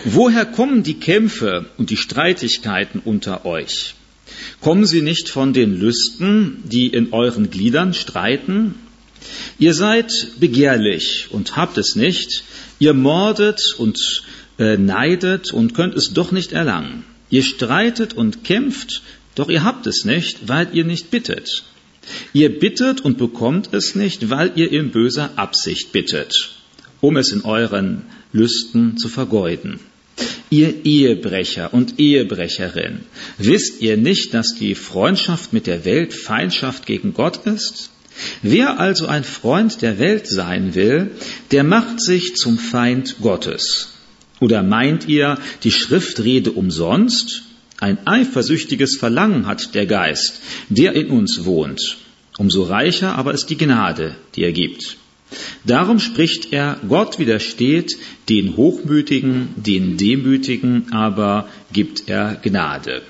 Woher kommen die Kämpfe und die Streitigkeiten unter euch? Kommen sie nicht von den Lüsten, die in euren Gliedern streiten? Ihr seid begehrlich und habt es nicht. Ihr mordet und neidet und könnt es doch nicht erlangen. Ihr streitet und kämpft, doch ihr habt es nicht, weil ihr nicht bittet. Ihr bittet und bekommt es nicht, weil ihr in böser Absicht bittet, um es in euren Lüsten zu vergeuden. Ihr Ehebrecher und Ehebrecherin, wisst ihr nicht, dass die Freundschaft mit der Welt Feindschaft gegen Gott ist? Wer also ein Freund der Welt sein will, der macht sich zum Feind Gottes. Oder meint ihr, die Schrift rede umsonst? Ein eifersüchtiges Verlangen hat der Geist, der in uns wohnt. Umso reicher aber ist die Gnade, die er gibt. Darum spricht er, Gott widersteht den Hochmütigen, den Demütigen, aber gibt er Gnade.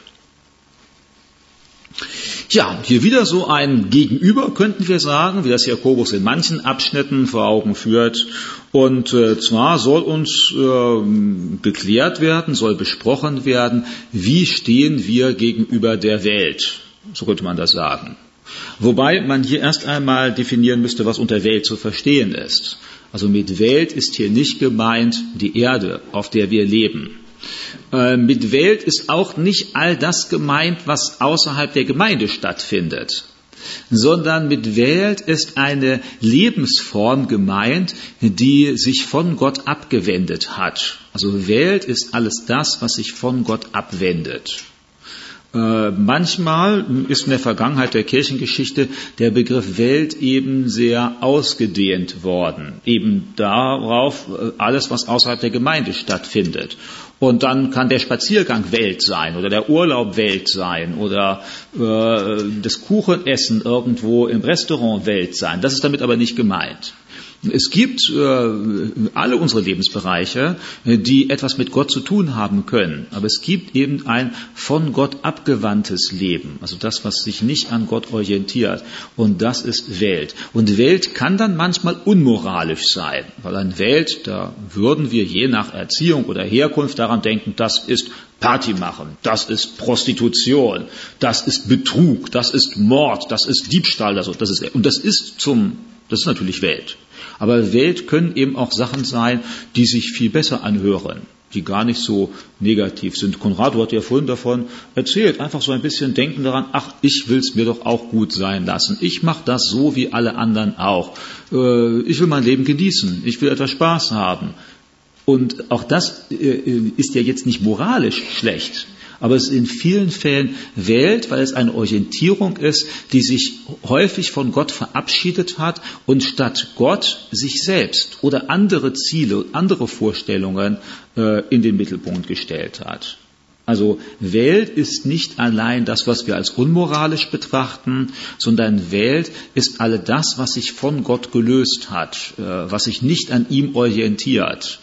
Ja, hier wieder so ein Gegenüber, könnten wir sagen, wie das Jakobus in manchen Abschnitten vor Augen führt. Und zwar soll uns geklärt werden, soll besprochen werden, wie stehen wir gegenüber der Welt. So könnte man das sagen. Wobei man hier erst einmal definieren müsste, was unter Welt zu verstehen ist. Also mit Welt ist hier nicht gemeint die Erde, auf der wir leben. Mit Welt ist auch nicht all das gemeint, was außerhalb der Gemeinde stattfindet, sondern mit Welt ist eine Lebensform gemeint, die sich von Gott abgewendet hat. Also Welt ist alles das, was sich von Gott abwendet. Manchmal ist in der Vergangenheit der Kirchengeschichte der Begriff Welt eben sehr ausgedehnt worden, eben darauf alles, was außerhalb der Gemeinde stattfindet. Und dann kann der Spaziergang Welt sein oder der Urlaub Welt sein oder das Kuchenessen irgendwo im Restaurant Welt sein. Das ist damit aber nicht gemeint. Es gibt alle unsere Lebensbereiche, die etwas mit Gott zu tun haben können. Aber es gibt eben ein von Gott abgewandtes Leben. Also das, was sich nicht an Gott orientiert. Und das ist Welt. Und Welt kann dann manchmal unmoralisch sein. Weil an Welt, da würden wir je nach Erziehung oder Herkunft daran denken, das ist Party machen, das ist Prostitution, das ist Betrug, das ist Mord, das ist Diebstahl. Das ist natürlich Welt. Aber Welt können eben auch Sachen sein, die sich viel besser anhören, die gar nicht so negativ sind. Konrado hat ja vorhin davon erzählt, einfach so ein bisschen denken daran, ach, ich will es mir doch auch gut sein lassen. Ich mache das so wie alle anderen auch. Ich will mein Leben genießen, ich will etwas Spaß haben. Und auch das ist ja jetzt nicht moralisch schlecht. Aber es ist in vielen Fällen Welt, weil es eine Orientierung ist, die sich häufig von Gott verabschiedet hat und statt Gott sich selbst oder andere Ziele, andere Vorstellungen in den Mittelpunkt gestellt hat. Also Welt ist nicht allein das, was wir als unmoralisch betrachten, sondern Welt ist all das, was sich von Gott gelöst hat, was sich nicht an ihm orientiert.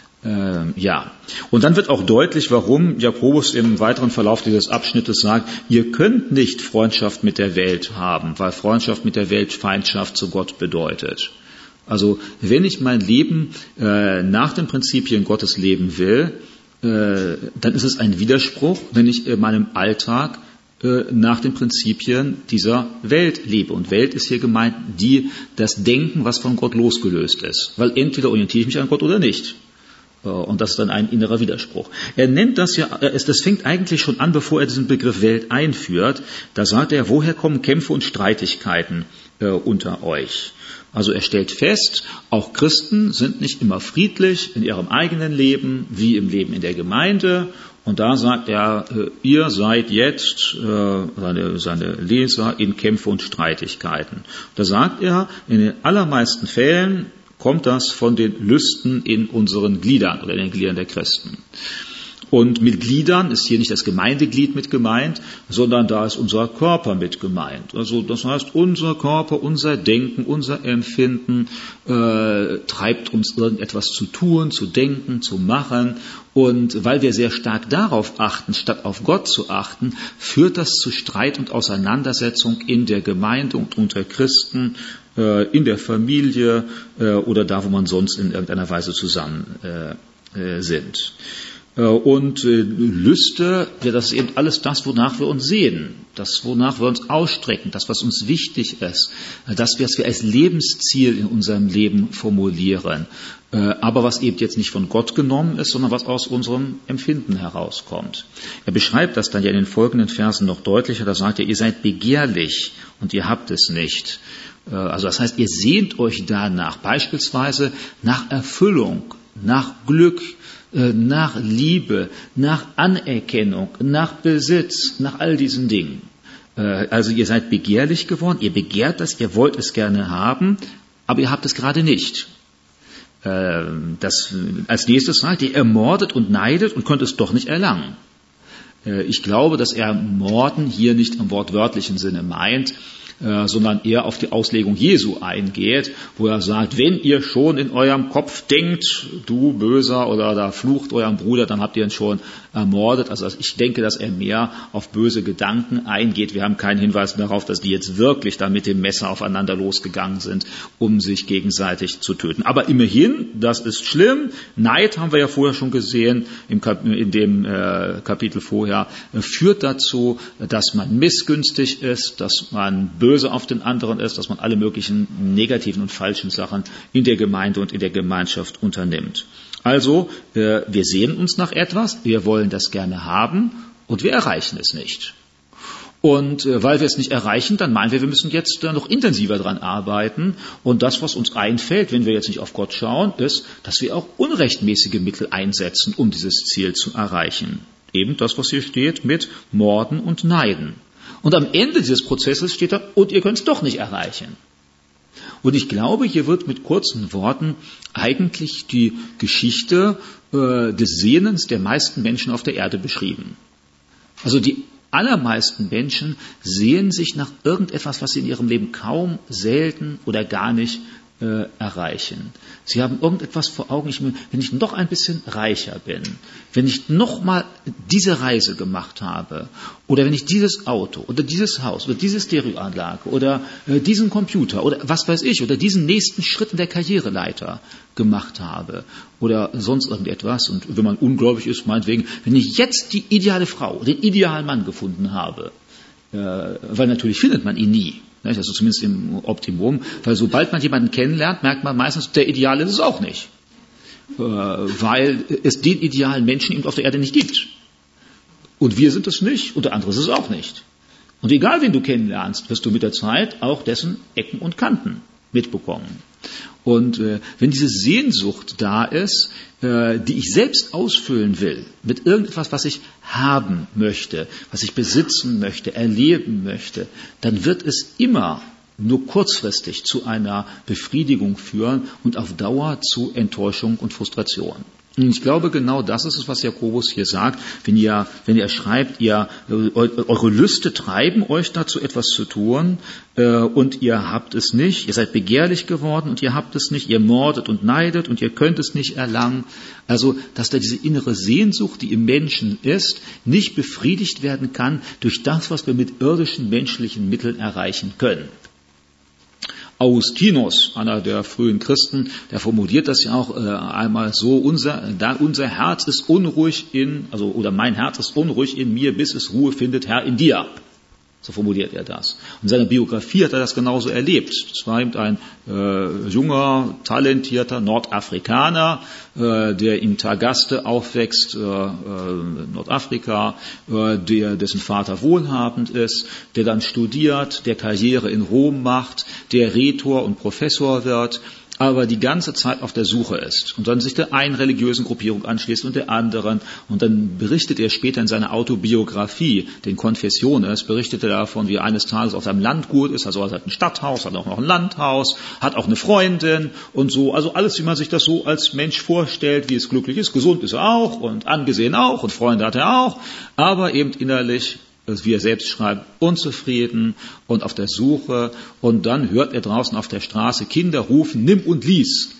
Und dann wird auch deutlich, warum Jakobus im weiteren Verlauf dieses Abschnittes sagt, ihr könnt nicht Freundschaft mit der Welt haben, weil Freundschaft mit der Welt Feindschaft zu Gott bedeutet. Also wenn ich mein Leben nach den Prinzipien Gottes leben will, dann ist es ein Widerspruch, wenn ich in meinem Alltag nach den Prinzipien dieser Welt lebe. Und Welt ist hier gemeint, das Denken, was von Gott losgelöst ist. Weil entweder orientiere ich mich an Gott oder nicht. Und das ist dann ein innerer Widerspruch. Er nennt das ja, das fängt eigentlich schon an, bevor er diesen Begriff Welt einführt. Da sagt er, woher kommen Kämpfe und Streitigkeiten unter euch? Also er stellt fest, auch Christen sind nicht immer friedlich in ihrem eigenen Leben, wie im Leben in der Gemeinde. Und da sagt er, ihr seid jetzt, seine Leser, in Kämpfe und Streitigkeiten. Da sagt er, in den allermeisten Fällen kommt das von den Lüsten in unseren Gliedern oder in den Gliedern der Christen. Und mit Gliedern ist hier nicht das Gemeindeglied mit gemeint, sondern da ist unser Körper mit gemeint. Also das heißt, unser Körper, unser Denken, unser Empfinden treibt uns irgendetwas zu tun, zu denken, zu machen. Und weil wir sehr stark darauf achten, statt auf Gott zu achten, führt das zu Streit und Auseinandersetzung in der Gemeinde und unter Christen, in der Familie oder da, wo man sonst in irgendeiner Weise zusammen sind. Und Lüste, ja, das ist eben alles das, wonach wir uns sehen, das, wonach wir uns ausstrecken, das, was uns wichtig ist, das, was wir als Lebensziel in unserem Leben formulieren, aber was eben jetzt nicht von Gott genommen ist, sondern was aus unserem Empfinden herauskommt. Er beschreibt das dann ja in den folgenden Versen noch deutlicher, da sagt er, ihr seid begehrlich und ihr habt es nicht. Also das heißt, ihr sehnt euch danach, beispielsweise nach Erfüllung, nach Glück, nach Liebe, nach Anerkennung, nach Besitz, nach all diesen Dingen. Also ihr seid begehrlich geworden, ihr begehrt das, ihr wollt es gerne haben, aber ihr habt es gerade nicht. Als nächstes sagt ihr ermordet und neidet und könnt es doch nicht erlangen. Ich glaube, dass er morden hier nicht im wortwörtlichen Sinne meint, sondern eher auf die Auslegung Jesu eingeht, wo er sagt, wenn ihr schon in eurem Kopf denkt, du Böser, oder da flucht eurem Bruder, dann habt ihr ihn schon ermordet. Also ich denke, dass er mehr auf böse Gedanken eingeht. Wir haben keinen Hinweis darauf, dass die jetzt wirklich da mit dem Messer aufeinander losgegangen sind, um sich gegenseitig zu töten. Aber immerhin, das ist schlimm. Neid, haben wir ja vorher schon gesehen, in dem Kapitel vorher, führt dazu, dass man missgünstig ist, dass man böse auf den anderen ist, dass man alle möglichen negativen und falschen Sachen in der Gemeinde und in der Gemeinschaft unternimmt. Also, wir sehnen uns nach etwas, wir wollen das gerne haben und wir erreichen es nicht. Und weil wir es nicht erreichen, dann meinen wir müssen jetzt noch intensiver dran arbeiten. Und das, was uns einfällt, wenn wir jetzt nicht auf Gott schauen, ist, dass wir auch unrechtmäßige Mittel einsetzen, um dieses Ziel zu erreichen. Eben das, was hier steht mit Morden und Neiden. Und am Ende dieses Prozesses steht da, und ihr könnt es doch nicht erreichen. Und ich glaube, hier wird mit kurzen Worten eigentlich die Geschichte des Sehnens der meisten Menschen auf der Erde beschrieben. Also die allermeisten Menschen sehnen sich nach irgendetwas, was sie in ihrem Leben kaum, selten oder gar nicht erreichen. Sie haben irgendetwas vor Augen, wenn ich noch ein bisschen reicher bin, wenn ich noch mal diese Reise gemacht habe, oder wenn ich dieses Auto oder dieses Haus oder diese Stereoanlage oder diesen Computer oder was weiß ich, oder diesen nächsten Schritt in der Karriereleiter gemacht habe oder sonst irgendetwas, und wenn man ungläubig ist, meinetwegen, wenn ich jetzt die ideale Frau, den idealen Mann gefunden habe, weil natürlich findet man ihn nie. Also zumindest im Optimum, weil sobald man jemanden kennenlernt, merkt man meistens, der Ideal ist es auch nicht. Weil es den idealen Menschen eben auf der Erde nicht gibt. Und wir sind es nicht und der andere ist es auch nicht. Und egal wen du kennenlernst, wirst du mit der Zeit auch dessen Ecken und Kanten mitbekommen. Und wenn diese Sehnsucht da ist, die ich selbst ausfüllen will, mit irgendetwas, was ich haben möchte, was ich besitzen möchte, erleben möchte, dann wird es immer nur kurzfristig zu einer Befriedigung führen und auf Dauer zu Enttäuschung und Frustration. Und ich glaube, genau das ist es, was Jakobus hier sagt, wenn er schreibt, eure Lüste treiben euch dazu, etwas zu tun, und ihr habt es nicht, ihr seid begehrlich geworden und ihr habt es nicht, ihr mordet und neidet und ihr könnt es nicht erlangen. Also, dass da diese innere Sehnsucht, die im Menschen ist, nicht befriedigt werden kann durch das, was wir mit irdischen menschlichen Mitteln erreichen können. Augustinus, einer der frühen Christen, der formuliert das ja auch einmal so, unser Herz ist unruhig oder mein Herz ist unruhig in mir, bis es Ruhe findet, Herr, in dir. So formuliert er das. Und in seiner Biografie hat er das genauso erlebt. Es war eben ein junger, talentierter Nordafrikaner, der in Tagaste aufwächst, Nordafrika, dessen Vater wohlhabend ist, der dann studiert, der Karriere in Rom macht, der Rhetor und Professor wird, aber die ganze Zeit auf der Suche ist und dann sich der einen religiösen Gruppierung anschließt und der anderen, und dann berichtet er später in seiner Autobiografie, den Confessiones, berichtet er davon, wie er eines Tages auf seinem Landgut ist, also er hat ein Stadthaus, hat auch noch ein Landhaus, hat auch eine Freundin und so, also alles, wie man sich das so als Mensch vorstellt, wie es glücklich ist, gesund ist er auch und angesehen auch und Freunde hat er auch, aber eben innerlich, wie er selbst schreibt, unzufrieden und auf der Suche. Und dann hört er draußen auf der Straße Kinder rufen, nimm und lies.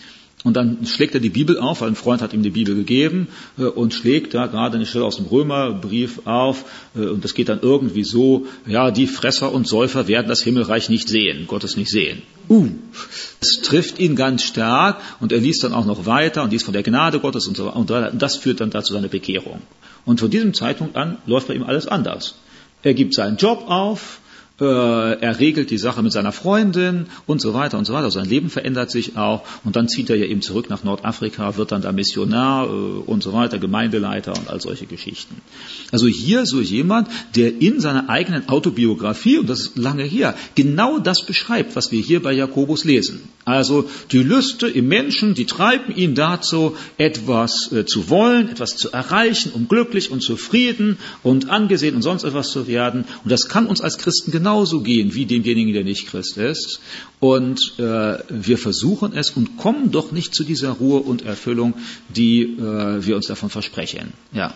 Und dann schlägt er die Bibel auf, weil ein Freund hat ihm die Bibel gegeben und schlägt da gerade eine Stelle aus dem Römerbrief auf und das geht dann irgendwie so, ja, die Fresser und Säufer werden das Himmelreich nicht sehen, Gottes nicht sehen. Das trifft ihn ganz stark und er liest dann auch noch weiter und liest von der Gnade Gottes und so weiter. Und das führt dann dazu seine Bekehrung. Und von diesem Zeitpunkt an läuft bei ihm alles anders. Er gibt seinen Job auf, er regelt die Sache mit seiner Freundin und so weiter und so weiter. Sein Leben verändert sich auch und dann zieht er ja eben zurück nach Nordafrika, wird dann da Missionar und so weiter, Gemeindeleiter und all solche Geschichten. Also hier so jemand, der in seiner eigenen Autobiografie, und das ist lange her, genau das beschreibt, was wir hier bei Jakobus lesen. Also die Lüste im Menschen, die treiben ihn dazu, etwas zu wollen, etwas zu erreichen, um glücklich und zufrieden und angesehen und sonst etwas zu werden. Und das kann uns als Christen genauso gehen wie demjenigen, der nicht Christ ist. Und wir versuchen es und kommen doch nicht zu dieser Ruhe und Erfüllung, die wir uns davon versprechen. Ja.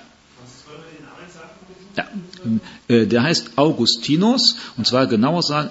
Ja, der heißt Augustinus, und zwar genauer sagen,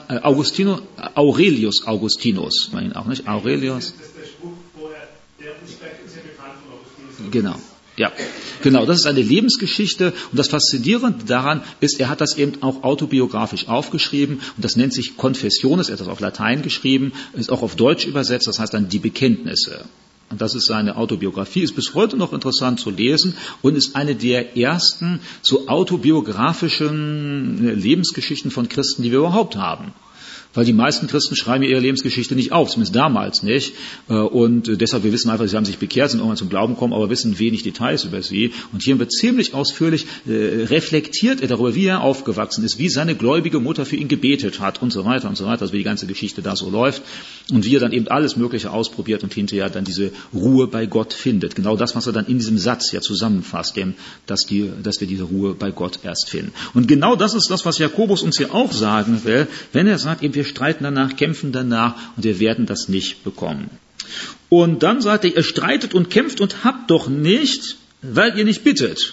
Aurelius Augustinus, meine ihn auch nicht, Aurelius. Das ist der Spruch vorher, der Respekt ist ja bekannt von Augustinus. Genau, ja, genau, das ist eine Lebensgeschichte und das Faszinierende daran ist, er hat das eben auch autobiografisch aufgeschrieben und das nennt sich Confessiones, er hat das auf Latein geschrieben, ist auch auf Deutsch übersetzt, das heißt dann die Bekenntnisse. Und das ist seine Autobiografie, ist bis heute noch interessant zu lesen und ist eine der ersten so autobiografischen Lebensgeschichten von Christen, die wir überhaupt haben. Weil die meisten Christen schreiben ihre Lebensgeschichte nicht auf, zumindest damals nicht. Und deshalb, wir wissen einfach, sie haben sich bekehrt, sind irgendwann zum Glauben gekommen, aber wissen wenig Details über sie. Und hier wird ziemlich ausführlich reflektiert er darüber, wie er aufgewachsen ist, wie seine gläubige Mutter für ihn gebetet hat und so weiter, also wie die ganze Geschichte da so läuft. Und wie er dann eben alles Mögliche ausprobiert und hinterher dann diese Ruhe bei Gott findet. Genau das, was er dann in diesem Satz ja zusammenfasst, dass wir diese Ruhe bei Gott erst finden. Und genau das ist das, was Jakobus uns hier auch sagen will, wenn er sagt, eben wir streiten danach, kämpfen danach und wir werden das nicht bekommen. Und dann sagt er, ihr streitet und kämpft und habt doch nicht, weil ihr nicht bittet.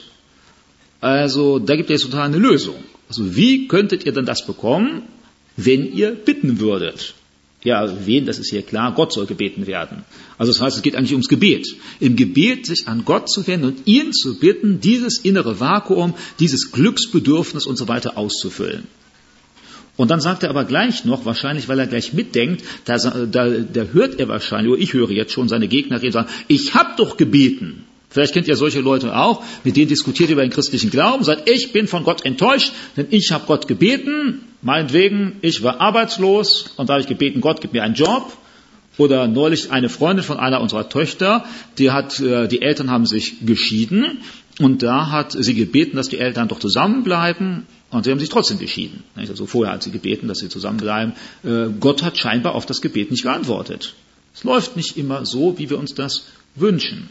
Also da gibt er jetzt total eine Lösung. Also wie könntet ihr denn das bekommen, wenn ihr bitten würdet? Ja, wen, das ist hier klar, Gott soll gebeten werden. Also das heißt, es geht eigentlich ums Gebet. Im Gebet sich an Gott zu wenden und ihn zu bitten, dieses innere Vakuum, dieses Glücksbedürfnis und so weiter auszufüllen. Und dann sagt er aber gleich noch, wahrscheinlich, weil er gleich mitdenkt, da hört er wahrscheinlich, oder ich höre jetzt schon seine Gegner reden, sagen, ich habe doch gebeten. Vielleicht kennt ihr solche Leute auch, mit denen diskutiert ihr über den christlichen Glauben, sagt, ich bin von Gott enttäuscht, denn ich habe Gott gebeten, meinetwegen, ich war arbeitslos und da habe ich gebeten, Gott, gib mir einen Job. Oder neulich eine Freundin von einer unserer Töchter, die Eltern haben sich geschieden und da hat sie gebeten, dass die Eltern doch zusammenbleiben. Und sie haben sich trotzdem geschieden. Also vorher hat sie gebeten, dass sie zusammenbleiben. Gott hat scheinbar auf das Gebet nicht geantwortet. Es läuft nicht immer so, wie wir uns das wünschen.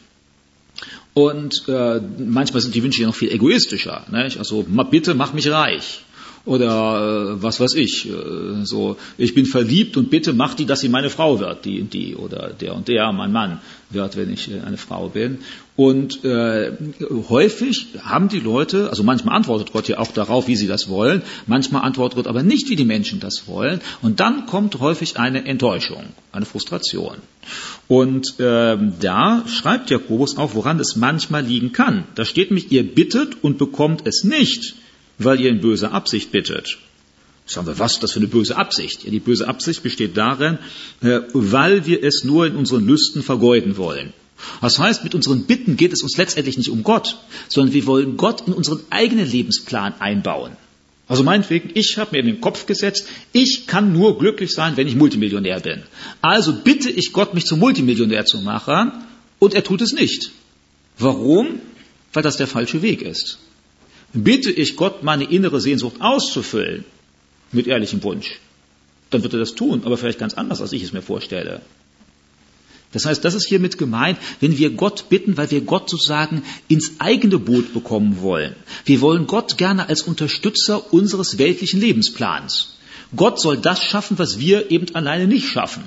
Und manchmal sind die Wünsche ja noch viel egoistischer. Nicht? Also bitte mach mich reich. Oder was weiß ich, so ich bin verliebt und bitte mach die, dass sie meine Frau wird, die und die, oder der und der mein Mann wird, wenn ich eine Frau bin. Und häufig haben die Leute, also manchmal antwortet Gott ja auch darauf, wie sie das wollen, manchmal antwortet Gott aber nicht, wie die Menschen das wollen. Und dann kommt häufig eine Enttäuschung, eine Frustration. Und da schreibt Jakobus auch, woran es manchmal liegen kann. Da steht nämlich, ihr bittet und bekommt es nicht, weil ihr in böser Absicht bittet. Sagen wir, was ist das für eine böse Absicht? Ja, die böse Absicht besteht darin, weil wir es nur in unseren Lüsten vergeuden wollen. Das heißt, mit unseren Bitten geht es uns letztendlich nicht um Gott, sondern wir wollen Gott in unseren eigenen Lebensplan einbauen. Also meinetwegen, ich habe mir in den Kopf gesetzt, ich kann nur glücklich sein, wenn ich Multimillionär bin. Also bitte ich Gott, mich zum Multimillionär zu machen, und er tut es nicht. Warum? Weil das der falsche Weg ist. Bitte ich Gott, meine innere Sehnsucht auszufüllen, mit ehrlichem Wunsch, dann wird er das tun, aber vielleicht ganz anders, als ich es mir vorstelle. Das heißt, das ist hiermit gemeint, wenn wir Gott bitten, weil wir Gott sozusagen ins eigene Boot bekommen wollen. Wir wollen Gott gerne als Unterstützer unseres weltlichen Lebensplans. Gott soll das schaffen, was wir eben alleine nicht schaffen.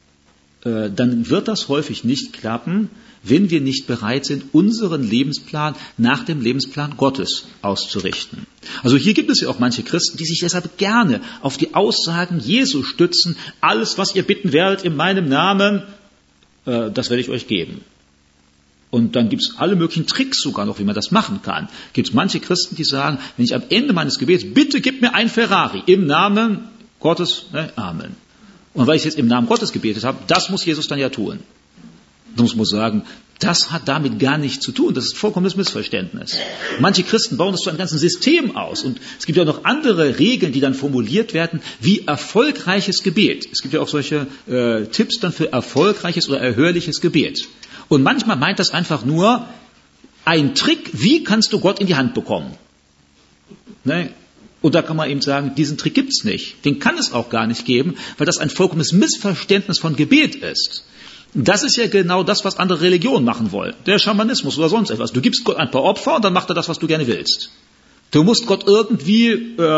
Dann wird das häufig nicht klappen, wenn wir nicht bereit sind, unseren Lebensplan nach dem Lebensplan Gottes auszurichten. Also hier gibt es ja auch manche Christen, die sich deshalb gerne auf die Aussagen Jesu stützen, alles, was ihr bitten werdet in meinem Namen, das werde ich euch geben. Und dann gibt es alle möglichen Tricks sogar noch, wie man das machen kann. Gibt es manche Christen, die sagen, wenn ich am Ende meines Gebets, bitte gib mir ein Ferrari im Namen Gottes, Amen. Und weil ich jetzt im Namen Gottes gebetet habe, das muss Jesus dann ja tun. Da muss man sagen, das hat damit gar nichts zu tun. Das ist vollkommenes Missverständnis. Manche Christen bauen das zu einem ganzen System aus. Und es gibt ja noch andere Regeln, die dann formuliert werden, wie erfolgreiches Gebet. Es gibt ja auch solche Tipps dann für erfolgreiches oder erhörliches Gebet. Und manchmal meint das einfach nur ein Trick, wie kannst du Gott in die Hand bekommen? Ne? Und da kann man eben sagen, diesen Trick gibt's nicht. Den kann es auch gar nicht geben, weil das ein vollkommenes Missverständnis von Gebet ist. Das ist ja genau das, was andere Religionen machen wollen. Der Schamanismus oder sonst etwas. Du gibst Gott ein paar Opfer und dann macht er das, was du gerne willst. Du musst Gott irgendwie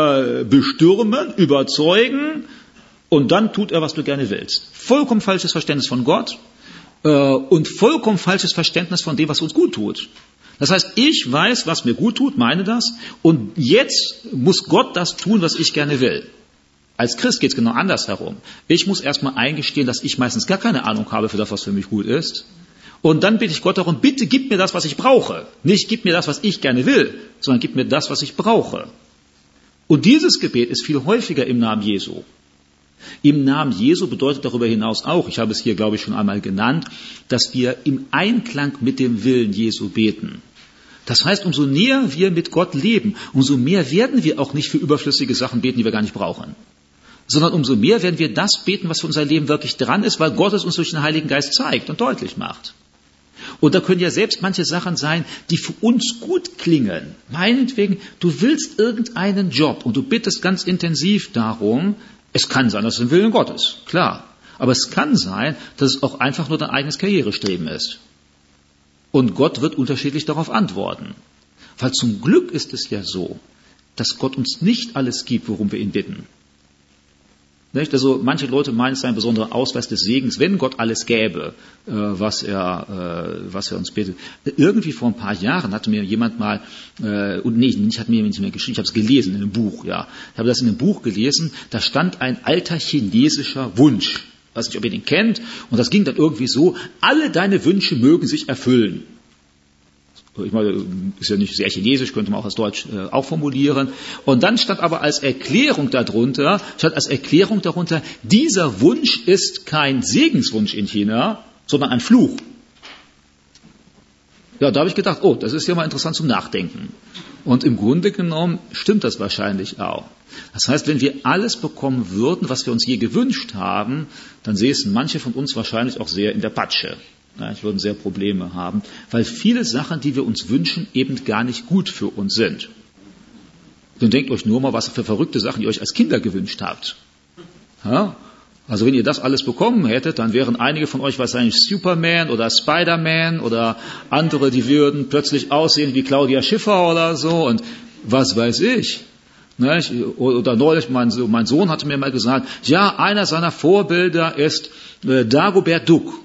bestürmen, überzeugen und dann tut er, was du gerne willst. Vollkommen falsches Verständnis von Gott. Und vollkommen falsches Verständnis von dem, was uns gut tut. Das heißt, ich weiß, was mir gut tut, meine das, und jetzt muss Gott das tun, was ich gerne will. Als Christ geht es genau andersherum. Ich muss erstmal eingestehen, dass ich meistens gar keine Ahnung habe für das, was für mich gut ist. Und dann bitte ich Gott darum, bitte gib mir das, was ich brauche. Nicht gib mir das, was ich gerne will, sondern gib mir das, was ich brauche. Und dieses Gebet ist viel häufiger im Namen Jesu. Im Namen Jesu bedeutet darüber hinaus auch, ich habe es hier, glaube ich, schon einmal genannt, dass wir im Einklang mit dem Willen Jesu beten. Das heißt, umso näher wir mit Gott leben, umso mehr werden wir auch nicht für überflüssige Sachen beten, die wir gar nicht brauchen. Sondern umso mehr werden wir das beten, was für unser Leben wirklich dran ist, weil Gott es uns durch den Heiligen Geist zeigt und deutlich macht. Und da können ja selbst manche Sachen sein, die für uns gut klingen. Meinetwegen, du willst irgendeinen Job und du bittest ganz intensiv darum. Es kann sein, dass es im Willen Gottes, klar. Aber es kann sein, dass es auch einfach nur dein eigenes Karrierestreben ist. Und Gott wird unterschiedlich darauf antworten. Weil zum Glück ist es ja so, dass Gott uns nicht alles gibt, worum wir ihn bitten. Nicht? Also manche Leute meinen, es sei ein besonderer Ausweis des Segens, wenn Gott alles gäbe, was er uns bittet. Irgendwie vor ein paar Jahren hatte mir jemand mal, hat mir nicht mehr geschrieben, ich habe es gelesen in einem Buch, ja. Ich habe das in einem Buch gelesen, da stand ein alter chinesischer Wunsch. Ich weiß nicht, ob ihr den kennt. Und das ging dann irgendwie so, alle deine Wünsche mögen sich erfüllen. Ich meine, ist ja nicht sehr chinesisch, könnte man auch als Deutsch auch formulieren. Und dann stand aber als Erklärung darunter, dieser Wunsch ist kein Segenswunsch in China, sondern ein Fluch. Ja, da habe ich gedacht, das ist ja mal interessant zum Nachdenken. Und im Grunde genommen stimmt das wahrscheinlich auch. Das heißt, wenn wir alles bekommen würden, was wir uns je gewünscht haben, dann säßen manche von uns wahrscheinlich auch sehr in der Patsche. Ja, ich würde sehr Probleme haben, weil viele Sachen, die wir uns wünschen, eben gar nicht gut für uns sind. Dann denkt euch nur mal, was für verrückte Sachen ihr euch als Kinder gewünscht habt. Ja? Also wenn ihr das alles bekommen hättet, dann wären einige von euch wahrscheinlich Superman oder Spider-Man oder andere, die würden plötzlich aussehen wie Claudia Schiffer oder so und was weiß ich. Oder neulich, mein Sohn hatte mir mal gesagt, ja, einer seiner Vorbilder ist Dagobert Duck.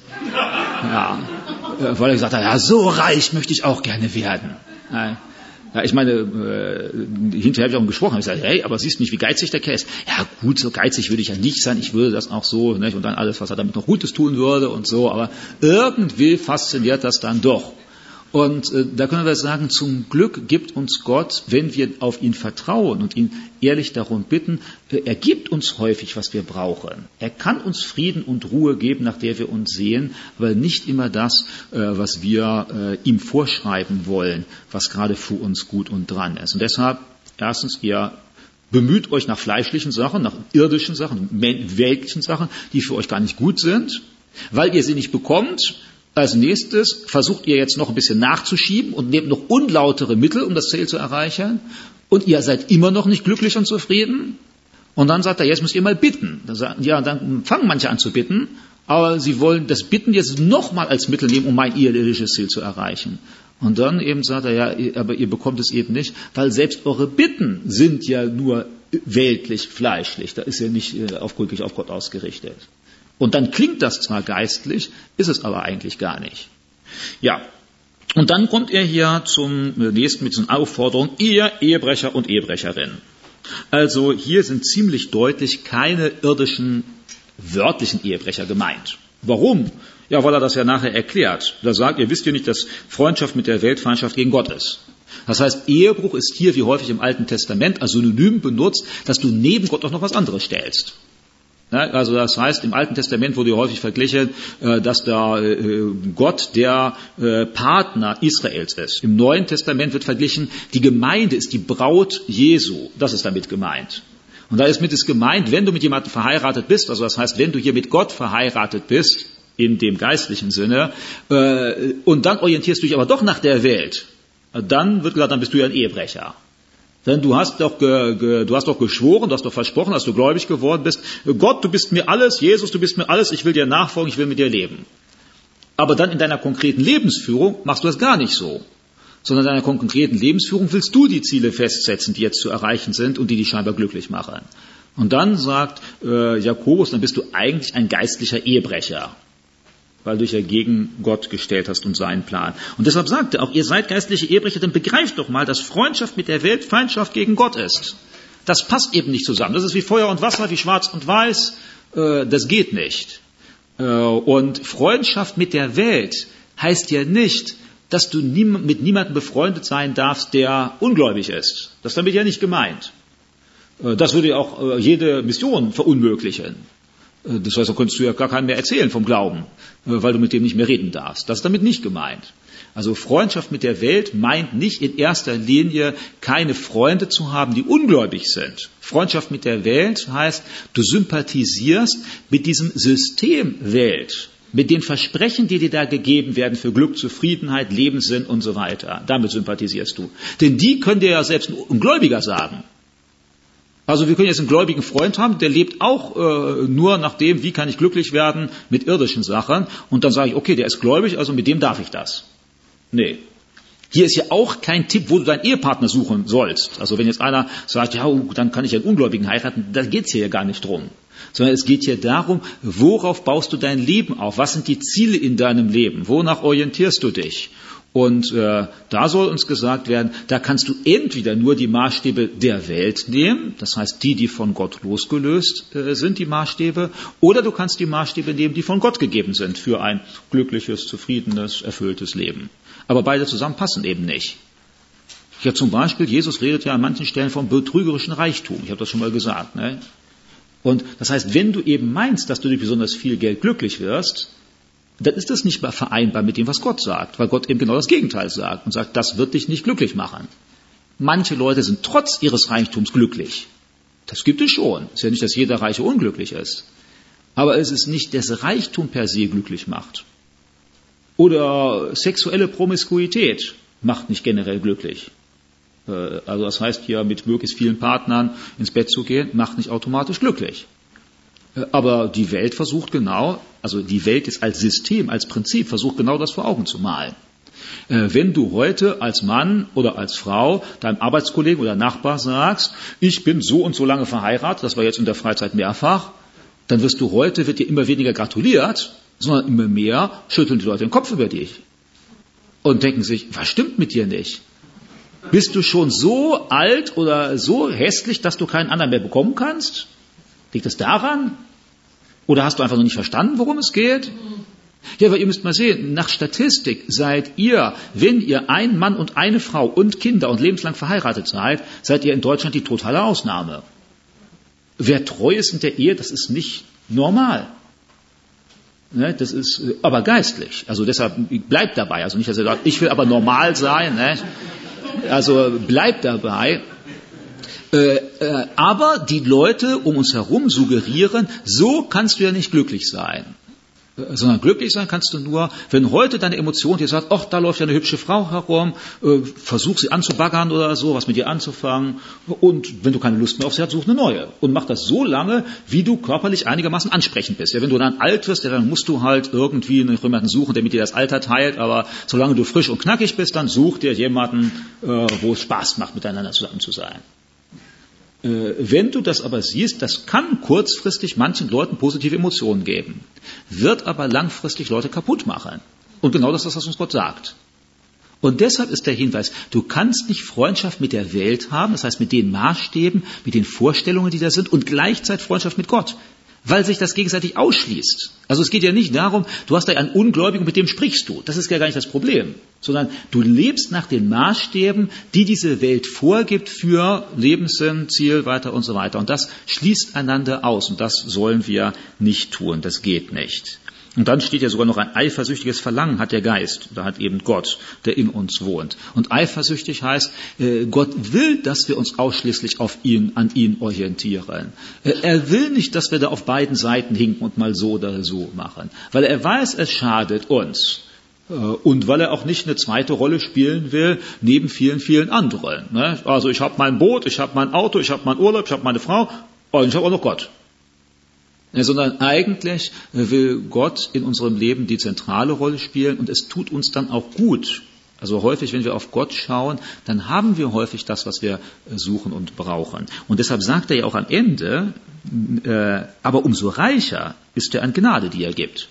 Ja, weil er gesagt hat, ja, so reich möchte ich auch gerne werden. Ja, ich meine, hinterher habe ich auch gesprochen, habe ich gesagt, hey, aber siehst du nicht, wie geizig der Kerl ist? Ja gut, so geizig würde ich ja nicht sein, ich würde das auch so, nicht? Und dann alles, was er damit noch Gutes tun würde und so, aber irgendwie fasziniert das dann doch. Und da können wir sagen, zum Glück gibt uns Gott, wenn wir auf ihn vertrauen und ihn ehrlich darum bitten, er gibt uns häufig, was wir brauchen. Er kann uns Frieden und Ruhe geben, nach der wir uns sehen, aber nicht immer das, was wir ihm vorschreiben wollen, was gerade für uns gut und dran ist. Und deshalb, erstens, ihr bemüht euch nach fleischlichen Sachen, nach irdischen Sachen, weltlichen Sachen, die für euch gar nicht gut sind, weil ihr sie nicht bekommt. Als nächstes versucht ihr jetzt noch ein bisschen nachzuschieben und nehmt noch unlautere Mittel, um das Ziel zu erreichen. Und ihr seid immer noch nicht glücklich und zufrieden. Und dann sagt er, jetzt müsst ihr mal bitten. Dann fangen manche an zu bitten, aber sie wollen das Bitten jetzt nochmal als Mittel nehmen, um mein irdisches Ziel zu erreichen. Und dann eben sagt er, ja, aber ihr bekommt es eben nicht, weil selbst eure Bitten sind ja nur weltlich, fleischlich. Da ist ja nicht wirklich auf Gott ausgerichtet. Und dann klingt das zwar geistlich, ist es aber eigentlich gar nicht. Ja, und dann kommt er hier zum nächsten mit diesen Aufforderungen, ihr Ehebrecher und Ehebrecherinnen. Also hier sind ziemlich deutlich keine irdischen, wörtlichen Ehebrecher gemeint. Warum? Ja, weil er das ja nachher erklärt. Da sagt, ihr wisst ja nicht, dass Freundschaft mit der Welt Feindschaft gegen Gott ist. Das heißt, Ehebruch ist hier, wie häufig im Alten Testament, als Synonym benutzt, dass du neben Gott auch noch was anderes stellst. Ja, also das heißt, im Alten Testament wurde ja häufig verglichen, dass da Gott der Partner Israels ist. Im Neuen Testament wird verglichen, die Gemeinde ist die Braut Jesu. Das ist damit gemeint. Und da ist gemeint, wenn du mit jemandem verheiratet bist, also das heißt, wenn du hier mit Gott verheiratet bist, in dem geistlichen Sinne, und dann orientierst du dich aber doch nach der Welt, dann wird gesagt, dann bist du ja ein Ehebrecher. Denn du hast doch geschworen, du hast doch versprochen, dass du gläubig geworden bist. Gott, du bist mir alles, Jesus, du bist mir alles, ich will dir nachfolgen, ich will mit dir leben. Aber dann in deiner konkreten Lebensführung machst du das gar nicht so. Sondern in deiner konkreten Lebensführung willst du die Ziele festsetzen, die jetzt zu erreichen sind und die dich scheinbar glücklich machen. Und dann sagt Jakobus, dann bist du eigentlich ein geistlicher Ehebrecher, weil du dich ja gegen Gott gestellt hast und seinen Plan. Und deshalb sagt er auch, ihr seid geistliche Ehebrecher, dann begreift doch mal, dass Freundschaft mit der Welt Feindschaft gegen Gott ist. Das passt eben nicht zusammen. Das ist wie Feuer und Wasser, wie Schwarz und Weiß. Das geht nicht. Und Freundschaft mit der Welt heißt ja nicht, dass du mit niemandem befreundet sein darfst, der ungläubig ist. Das ist damit ja nicht gemeint. Das würde ja auch jede Mission verunmöglichen. Das heißt, da könntest du ja gar keinem mehr erzählen vom Glauben, weil du mit dem nicht mehr reden darfst. Das ist damit nicht gemeint. Also Freundschaft mit der Welt meint nicht in erster Linie, keine Freunde zu haben, die ungläubig sind. Freundschaft mit der Welt heißt, du sympathisierst mit diesem System Welt, mit den Versprechen, die dir da gegeben werden für Glück, Zufriedenheit, Lebenssinn und so weiter. Damit sympathisierst du. Denn die können dir ja selbst ein Ungläubiger sagen. Also wir können jetzt einen gläubigen Freund haben, der lebt auch nur nach dem, wie kann ich glücklich werden mit irdischen Sachen. Und dann sage ich, okay, der ist gläubig, also mit dem darf ich das. Nee. Hier ist ja auch kein Tipp, wo du deinen Ehepartner suchen sollst. Also wenn jetzt einer sagt, ja, dann kann ich einen Ungläubigen heiraten, da geht's hier ja gar nicht drum. Sondern es geht hier darum, worauf baust du dein Leben auf? Was sind die Ziele in deinem Leben? Wonach orientierst du dich? Und da soll uns gesagt werden, da kannst du entweder nur die Maßstäbe der Welt nehmen, das heißt die von Gott losgelöst sind, die Maßstäbe, oder du kannst die Maßstäbe nehmen, die von Gott gegeben sind für ein glückliches, zufriedenes, erfülltes Leben. Aber beide zusammen passen eben nicht. Ja, zum Beispiel, Jesus redet ja an manchen Stellen vom betrügerischen Reichtum. Ich habe das schon mal gesagt. Ne? Und das heißt, wenn du eben meinst, dass du durch besonders viel Geld glücklich wirst, dann ist das nicht vereinbar mit dem, was Gott sagt, weil Gott eben genau das Gegenteil sagt und sagt, das wird dich nicht glücklich machen. Manche Leute sind trotz ihres Reichtums glücklich. Das gibt es schon. Es ist ja nicht, dass jeder Reiche unglücklich ist. Aber es ist nicht, dass Reichtum per se glücklich macht. Oder sexuelle Promiskuität macht nicht generell glücklich. Also das heißt, hier mit möglichst vielen Partnern ins Bett zu gehen, macht nicht automatisch glücklich. Aber die Welt versucht genau, also die Welt ist als System, als Prinzip, versucht genau das vor Augen zu malen. Wenn du heute als Mann oder als Frau deinem Arbeitskollegen oder Nachbar sagst, ich bin so und so lange verheiratet, das war jetzt in der Freizeit mehrfach, dann wird dir immer weniger gratuliert, sondern immer mehr schütteln die Leute den Kopf über dich und denken sich, was stimmt mit dir nicht? Bist du schon so alt oder so hässlich, dass du keinen anderen mehr bekommen kannst? Liegt das daran? Oder hast du einfach noch nicht verstanden, worum es geht? Ja, aber ihr müsst mal sehen, nach Statistik seid ihr, wenn ihr ein Mann und eine Frau und Kinder und lebenslang verheiratet seid ihr in Deutschland die totale Ausnahme. Wer treu ist in der Ehe, das ist nicht normal. Ne, das ist aber geistlich. Also deshalb bleibt dabei. Also nicht, dass ihr sagt, ich will aber normal sein. Ne? Also bleibt dabei. Aber die Leute um uns herum suggerieren, so kannst du ja nicht glücklich sein. Sondern glücklich sein kannst du nur, wenn heute deine Emotion dir sagt, ach, da läuft ja eine hübsche Frau herum, versuch sie anzubaggern oder so, was mit ihr anzufangen. Und wenn du keine Lust mehr auf sie hast, such eine neue. Und mach das so lange, wie du körperlich einigermaßen ansprechend bist. Ja, wenn du dann alt wirst, ja, dann musst du halt irgendwie jemanden suchen, der mit dir das Alter teilt. Aber solange du frisch und knackig bist, dann such dir jemanden, wo es Spaß macht, miteinander zusammen zu sein. Wenn du das aber siehst, das kann kurzfristig manchen Leuten positive Emotionen geben, wird aber langfristig Leute kaputt machen. Und genau das ist, was uns Gott sagt. Und deshalb ist der Hinweis, du kannst nicht Freundschaft mit der Welt haben, das heißt mit den Maßstäben, mit den Vorstellungen, die da sind, und gleichzeitig Freundschaft mit Gott. weil sich das gegenseitig ausschließt. Also es geht ja nicht darum, du hast da einen Ungläubigen, mit dem sprichst du. Das ist ja gar nicht das Problem. Sondern du lebst nach den Maßstäben, die diese Welt vorgibt für Lebenssinn, Ziel, weiter und so weiter. Und das schließt einander aus. Und das sollen wir nicht tun. Das geht nicht. Und dann steht ja sogar noch ein eifersüchtiges Verlangen hat der Geist. Da hat eben Gott, der in uns wohnt. Und eifersüchtig heißt, Gott will, dass wir uns ausschließlich an ihn orientieren. Er will nicht, dass wir da auf beiden Seiten hinken und mal so oder so machen. Weil er weiß, es schadet uns. Und weil er auch nicht eine zweite Rolle spielen will, neben vielen, vielen anderen. Also ich habe mein Boot, ich habe mein Auto, ich habe meinen Urlaub, ich habe meine Frau und ich habe auch noch Gott. Sondern eigentlich will Gott in unserem Leben die zentrale Rolle spielen und es tut uns dann auch gut. Also häufig, wenn wir auf Gott schauen, dann haben wir häufig das, was wir suchen und brauchen. Und deshalb sagt er ja auch am Ende, aber umso reicher ist er an Gnade, die er gibt.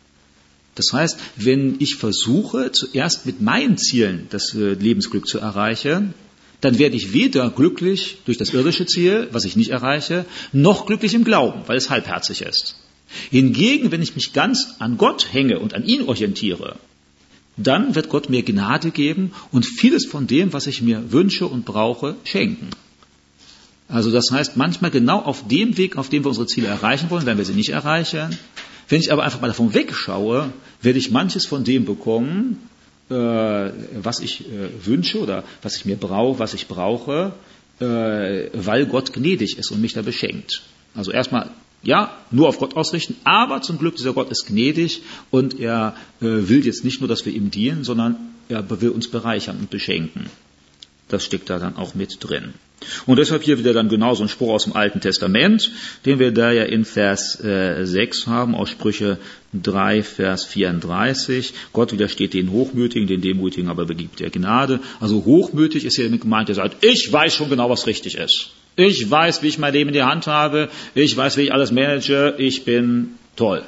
Das heißt, wenn ich versuche, zuerst mit meinen Zielen das Lebensglück zu erreichen, dann werde ich weder glücklich durch das irdische Ziel, was ich nicht erreiche, noch glücklich im Glauben, weil es halbherzig ist. Hingegen, wenn ich mich ganz an Gott hänge und an ihn orientiere, dann wird Gott mir Gnade geben und vieles von dem, was ich mir wünsche und brauche, schenken. Also das heißt, manchmal genau auf dem Weg, auf dem wir unsere Ziele erreichen wollen, werden wir sie nicht erreichen. Wenn ich aber einfach mal davon wegschaue, werde ich manches von dem bekommen, was ich wünsche oder was ich mir brauche, was ich brauche, weil Gott gnädig ist und mich da beschenkt. Also erstmal, ja, nur auf Gott ausrichten, aber zum Glück, dieser Gott ist gnädig und er will jetzt nicht nur, dass wir ihm dienen, sondern er will uns bereichern und beschenken. Das steckt da dann auch mit drin. Und deshalb hier wieder dann genau so ein Spruch aus dem Alten Testament, den wir da ja in Vers 6 haben, aus Sprüche 3, Vers 34. Gott widersteht den Hochmütigen, den Demütigen aber begibt er Gnade. Also hochmütig ist hier damit gemeint, der sagt, ich weiß schon genau, was richtig ist. Ich weiß, wie ich mein Leben in der Hand habe. Ich weiß, wie ich alles manage. Ich bin toll.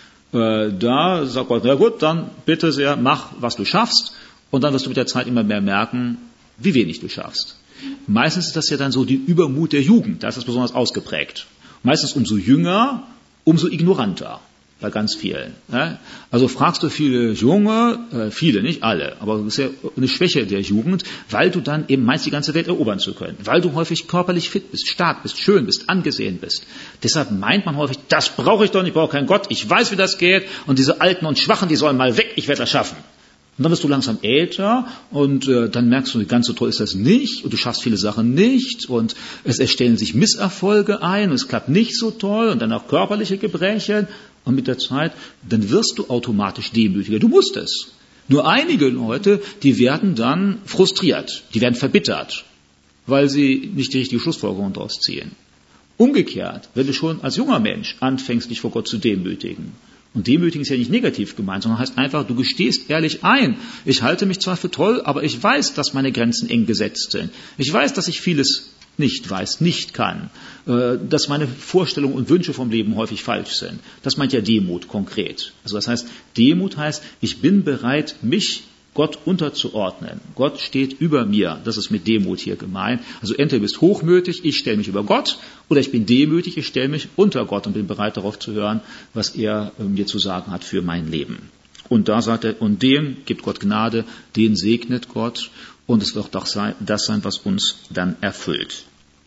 Da sagt Gott, na gut, dann bitte sehr, mach, was du schaffst. Und dann wirst du mit der Zeit immer mehr merken, wie wenig du schaffst. Meistens ist das ja dann so die Übermut der Jugend, da ist das besonders ausgeprägt. Meistens umso jünger, umso ignoranter, bei ganz vielen. Also fragst du viele Junge, viele, nicht alle, aber das ist ja eine Schwäche der Jugend, weil du dann eben meinst, die ganze Welt erobern zu können, weil du häufig körperlich fit bist, stark bist, schön bist, angesehen bist. Deshalb meint man häufig, das brauche ich doch nicht, ich brauche keinen Gott, ich weiß, wie das geht und diese Alten und Schwachen, die sollen mal weg, ich werde das schaffen. Und dann wirst du langsam älter und dann merkst du, ganz so toll ist das nicht und du schaffst viele Sachen nicht und es erstellen sich Misserfolge ein und es klappt nicht so toll und dann auch körperliche Gebrechen und mit der Zeit, dann wirst du automatisch demütiger. Du musst es. Nur einige Leute, die werden dann frustriert, die werden verbittert, weil sie nicht die richtige Schlussfolgerung daraus ziehen. Umgekehrt, wenn du schon als junger Mensch anfängst, dich vor Gott zu demütigen, und demütigen ist ja nicht negativ gemeint, sondern heißt einfach, du gestehst ehrlich ein. Ich halte mich zwar für toll, aber ich weiß, dass meine Grenzen eng gesetzt sind. Ich weiß, dass ich vieles nicht weiß, nicht kann. Dass meine Vorstellungen und Wünsche vom Leben häufig falsch sind. Das meint ja Demut konkret. Also das heißt, Demut heißt, ich bin bereit, mich Gott unterzuordnen. Gott steht über mir. Das ist mit Demut hier gemeint. Also entweder du bist hochmütig, ich stelle mich über Gott, oder ich bin demütig, ich stelle mich unter Gott und bin bereit darauf zu hören, was er mir zu sagen hat für mein Leben. Und da sagt er, und dem gibt Gott Gnade, den segnet Gott und es wird doch das sein, was uns dann erfüllt.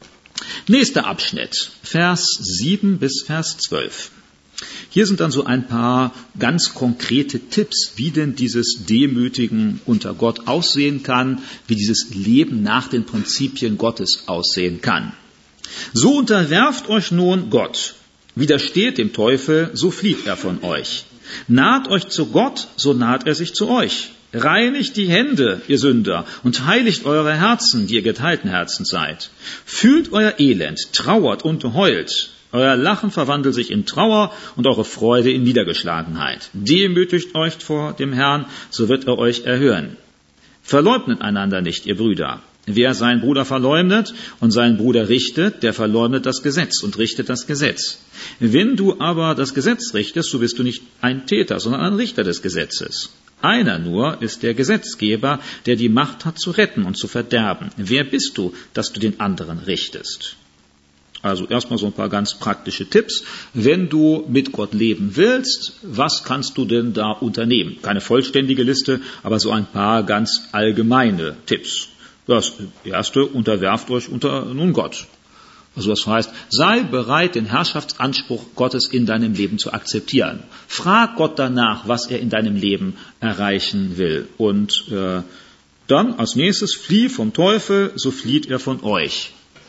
Nächster Abschnitt, Vers 7 bis Vers 12. Hier sind dann so ein paar ganz konkrete Tipps, wie denn dieses Demütigen unter Gott aussehen kann, wie dieses Leben nach den Prinzipien Gottes aussehen kann. So unterwerft euch nun Gott, widersteht dem Teufel, so flieht er von euch. Naht euch zu Gott, so naht er sich zu euch. Reinigt die Hände, ihr Sünder, und heiligt eure Herzen, die ihr geteilten Herzen seid. Fühlt euer Elend, trauert und heult. Euer Lachen verwandelt sich in Trauer und eure Freude in Niedergeschlagenheit. Demütigt euch vor dem Herrn, so wird er euch erhören. Verleugnet einander nicht, ihr Brüder. Wer seinen Bruder verleumdet und seinen Bruder richtet, der verleumdet das Gesetz und richtet das Gesetz. Wenn du aber das Gesetz richtest, so bist du nicht ein Täter, sondern ein Richter des Gesetzes. Einer nur ist der Gesetzgeber, der die Macht hat zu retten und zu verderben. Wer bist du, dass du den anderen richtest? Also erstmal so ein paar ganz praktische Tipps. Wenn du mit Gott leben willst, was kannst du denn da unternehmen? Keine vollständige Liste, aber so ein paar ganz allgemeine Tipps. Das erste, unterwerft euch unter nun Gott. Also das heißt, sei bereit, den Herrschaftsanspruch Gottes in deinem Leben zu akzeptieren. Frag Gott danach, was er in deinem Leben erreichen will. Und dann als nächstes, flieh vom Teufel, so flieht er von euch.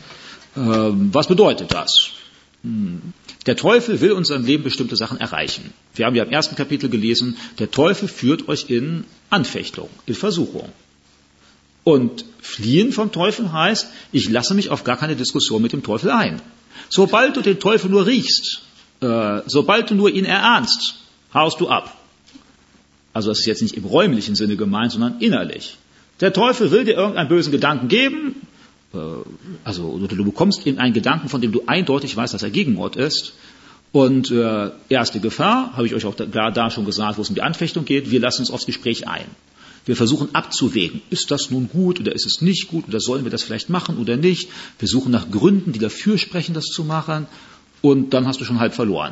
Was bedeutet das? Der Teufel will in unserem Leben bestimmte Sachen erreichen. Wir haben ja im ersten Kapitel gelesen, der Teufel führt euch in Anfechtung, in Versuchung. Und fliehen vom Teufel heißt, ich lasse mich auf gar keine Diskussion mit dem Teufel ein. Sobald du den Teufel nur riechst, sobald du nur ihn erahnst, haust du ab. Also das ist jetzt nicht im räumlichen Sinne gemeint, sondern innerlich. Der Teufel will dir irgendeinen bösen Gedanken geben, oder du bekommst in einen Gedanken, von dem du eindeutig weißt, dass er gegen Gott ist. Und erste Gefahr, habe ich euch auch da schon gesagt, wo es um die Anfechtung geht, wir lassen uns aufs Gespräch ein. Wir versuchen abzuwägen, ist das nun gut oder ist es nicht gut oder sollen wir das vielleicht machen oder nicht. Wir suchen nach Gründen, die dafür sprechen, das zu machen, und dann hast du schon halb verloren.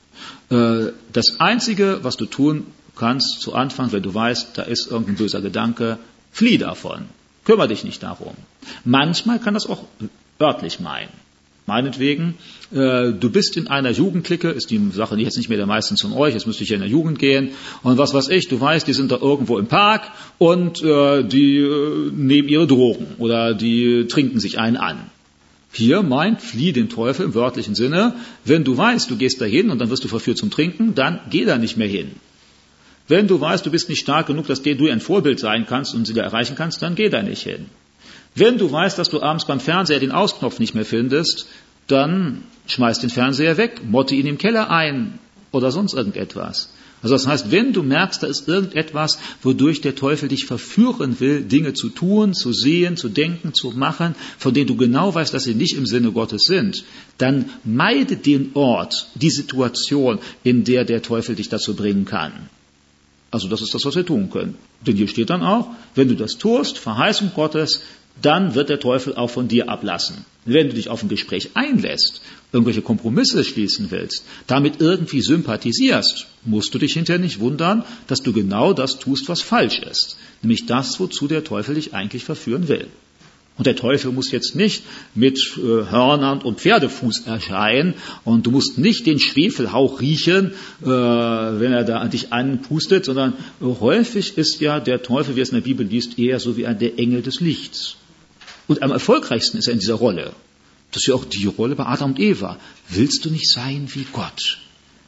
Das Einzige, was du tun kannst zu Anfang, wenn du weißt, da ist irgendein böser Gedanke, flieh davon. Kümmere dich nicht darum. Manchmal kann das auch örtlich meinen. Meinetwegen, du bist in einer Jugendclique, ist die Sache jetzt nicht mehr der meisten von euch, jetzt müsste ich ja in der Jugend gehen, und was weiß ich, du weißt, die sind da irgendwo im Park und die nehmen ihre Drogen oder die trinken sich einen an. Hier meint, flieh den Teufel im wörtlichen Sinne, wenn du weißt, du gehst da hin und dann wirst du verführt zum Trinken, dann geh da nicht mehr hin. Wenn du weißt, du bist nicht stark genug, dass du ein Vorbild sein kannst und sie da erreichen kannst, dann geh da nicht hin. Wenn du weißt, dass du abends beim Fernseher den Ausknopf nicht mehr findest, dann schmeiß den Fernseher weg, motte ihn im Keller ein oder sonst irgendetwas. Also das heißt, wenn du merkst, da ist irgendetwas, wodurch der Teufel dich verführen will, Dinge zu tun, zu sehen, zu denken, zu machen, von denen du genau weißt, dass sie nicht im Sinne Gottes sind, dann meide den Ort, die Situation, in der der Teufel dich dazu bringen kann. Also das ist das, was wir tun können. Denn hier steht dann auch, wenn du das tust, Verheißung Gottes, dann wird der Teufel auch von dir ablassen. Wenn du dich auf ein Gespräch einlässt, irgendwelche Kompromisse schließen willst, damit irgendwie sympathisierst, musst du dich hinterher nicht wundern, dass du genau das tust, was falsch ist. Nämlich das, wozu der Teufel dich eigentlich verführen will. Und der Teufel muss jetzt nicht mit Hörnern und Pferdefuß erscheinen und du musst nicht den Schwefelhauch riechen, wenn er da an dich anpustet, sondern häufig ist ja der Teufel, wie es in der Bibel liest, eher so wie der Engel des Lichts. Und am erfolgreichsten ist er in dieser Rolle. Das ist ja auch die Rolle bei Adam und Eva. Willst du nicht sein wie Gott?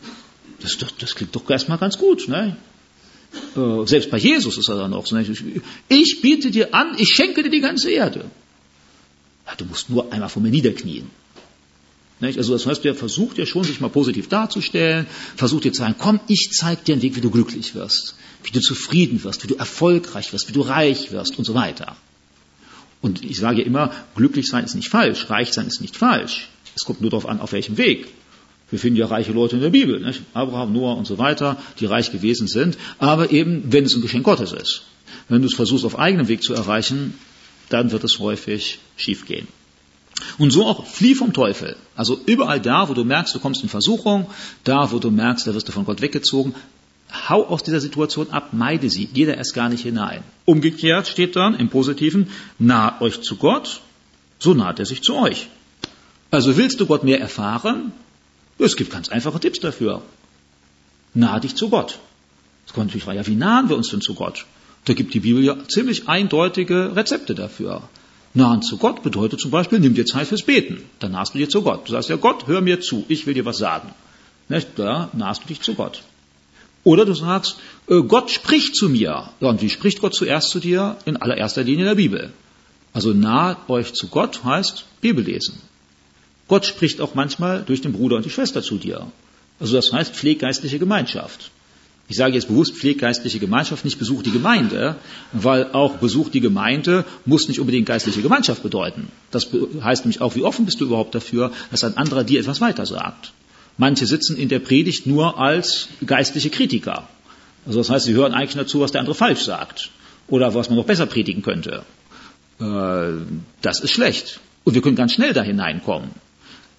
Das klingt doch erstmal ganz gut, ne? Selbst bei Jesus ist er dann auch so. Ich biete dir an, ich schenke dir die ganze Erde. Ja, du musst nur einmal vor mir niederknien. Nicht? Also das heißt, der versucht ja schon, sich mal positiv darzustellen, versucht dir zu sagen, komm, ich zeig dir einen Weg, wie du glücklich wirst, wie du zufrieden wirst, wie du erfolgreich wirst, wie du reich wirst und so weiter. Und ich sage ja immer, glücklich sein ist nicht falsch, reich sein ist nicht falsch. Es kommt nur darauf an, auf welchem Weg. Wir finden ja reiche Leute in der Bibel, nicht? Abraham, Noah und so weiter, die reich gewesen sind, aber eben, wenn es ein Geschenk Gottes ist. Wenn du es versuchst, auf eigenem Weg zu erreichen, dann wird es häufig schiefgehen. Und so auch flieh vom Teufel. Also überall da, wo du merkst, du kommst in Versuchung, da, wo du merkst, da wirst du von Gott weggezogen, hau aus dieser Situation ab, meide sie, geh da erst gar nicht hinein. Umgekehrt steht dann im Positiven, naht euch zu Gott, so naht er sich zu euch. Also willst du Gott mehr erfahren? Es gibt ganz einfache Tipps dafür. Nahe dich zu Gott. Das kommt natürlich fragen, ja, wie nahen wir uns denn zu Gott? Da gibt die Bibel ja ziemlich eindeutige Rezepte dafür. Nahen zu Gott bedeutet zum Beispiel, nimm dir Zeit fürs Beten. Dann nahst du dir zu Gott. Du sagst ja, Gott, hör mir zu, ich will dir was sagen. Da nahst du dich zu Gott. Oder du sagst, Gott spricht zu mir. Ja, und wie spricht Gott zuerst zu dir? In allererster Linie in der Bibel. Also naht euch zu Gott heißt Bibel lesen. Gott spricht auch manchmal durch den Bruder und die Schwester zu dir. Also das heißt, pfleg geistliche Gemeinschaft. Ich sage jetzt bewusst, pfleg geistliche Gemeinschaft, nicht besuch die Gemeinde, weil auch Besuch die Gemeinde muss nicht unbedingt geistliche Gemeinschaft bedeuten. Das heißt nämlich auch, wie offen bist du überhaupt dafür, dass ein anderer dir etwas weiter sagt. Manche sitzen in der Predigt nur als geistliche Kritiker. Also das heißt, sie hören eigentlich dazu, was der andere falsch sagt oder was man noch besser predigen könnte. Das ist schlecht. Und wir können ganz schnell da hineinkommen.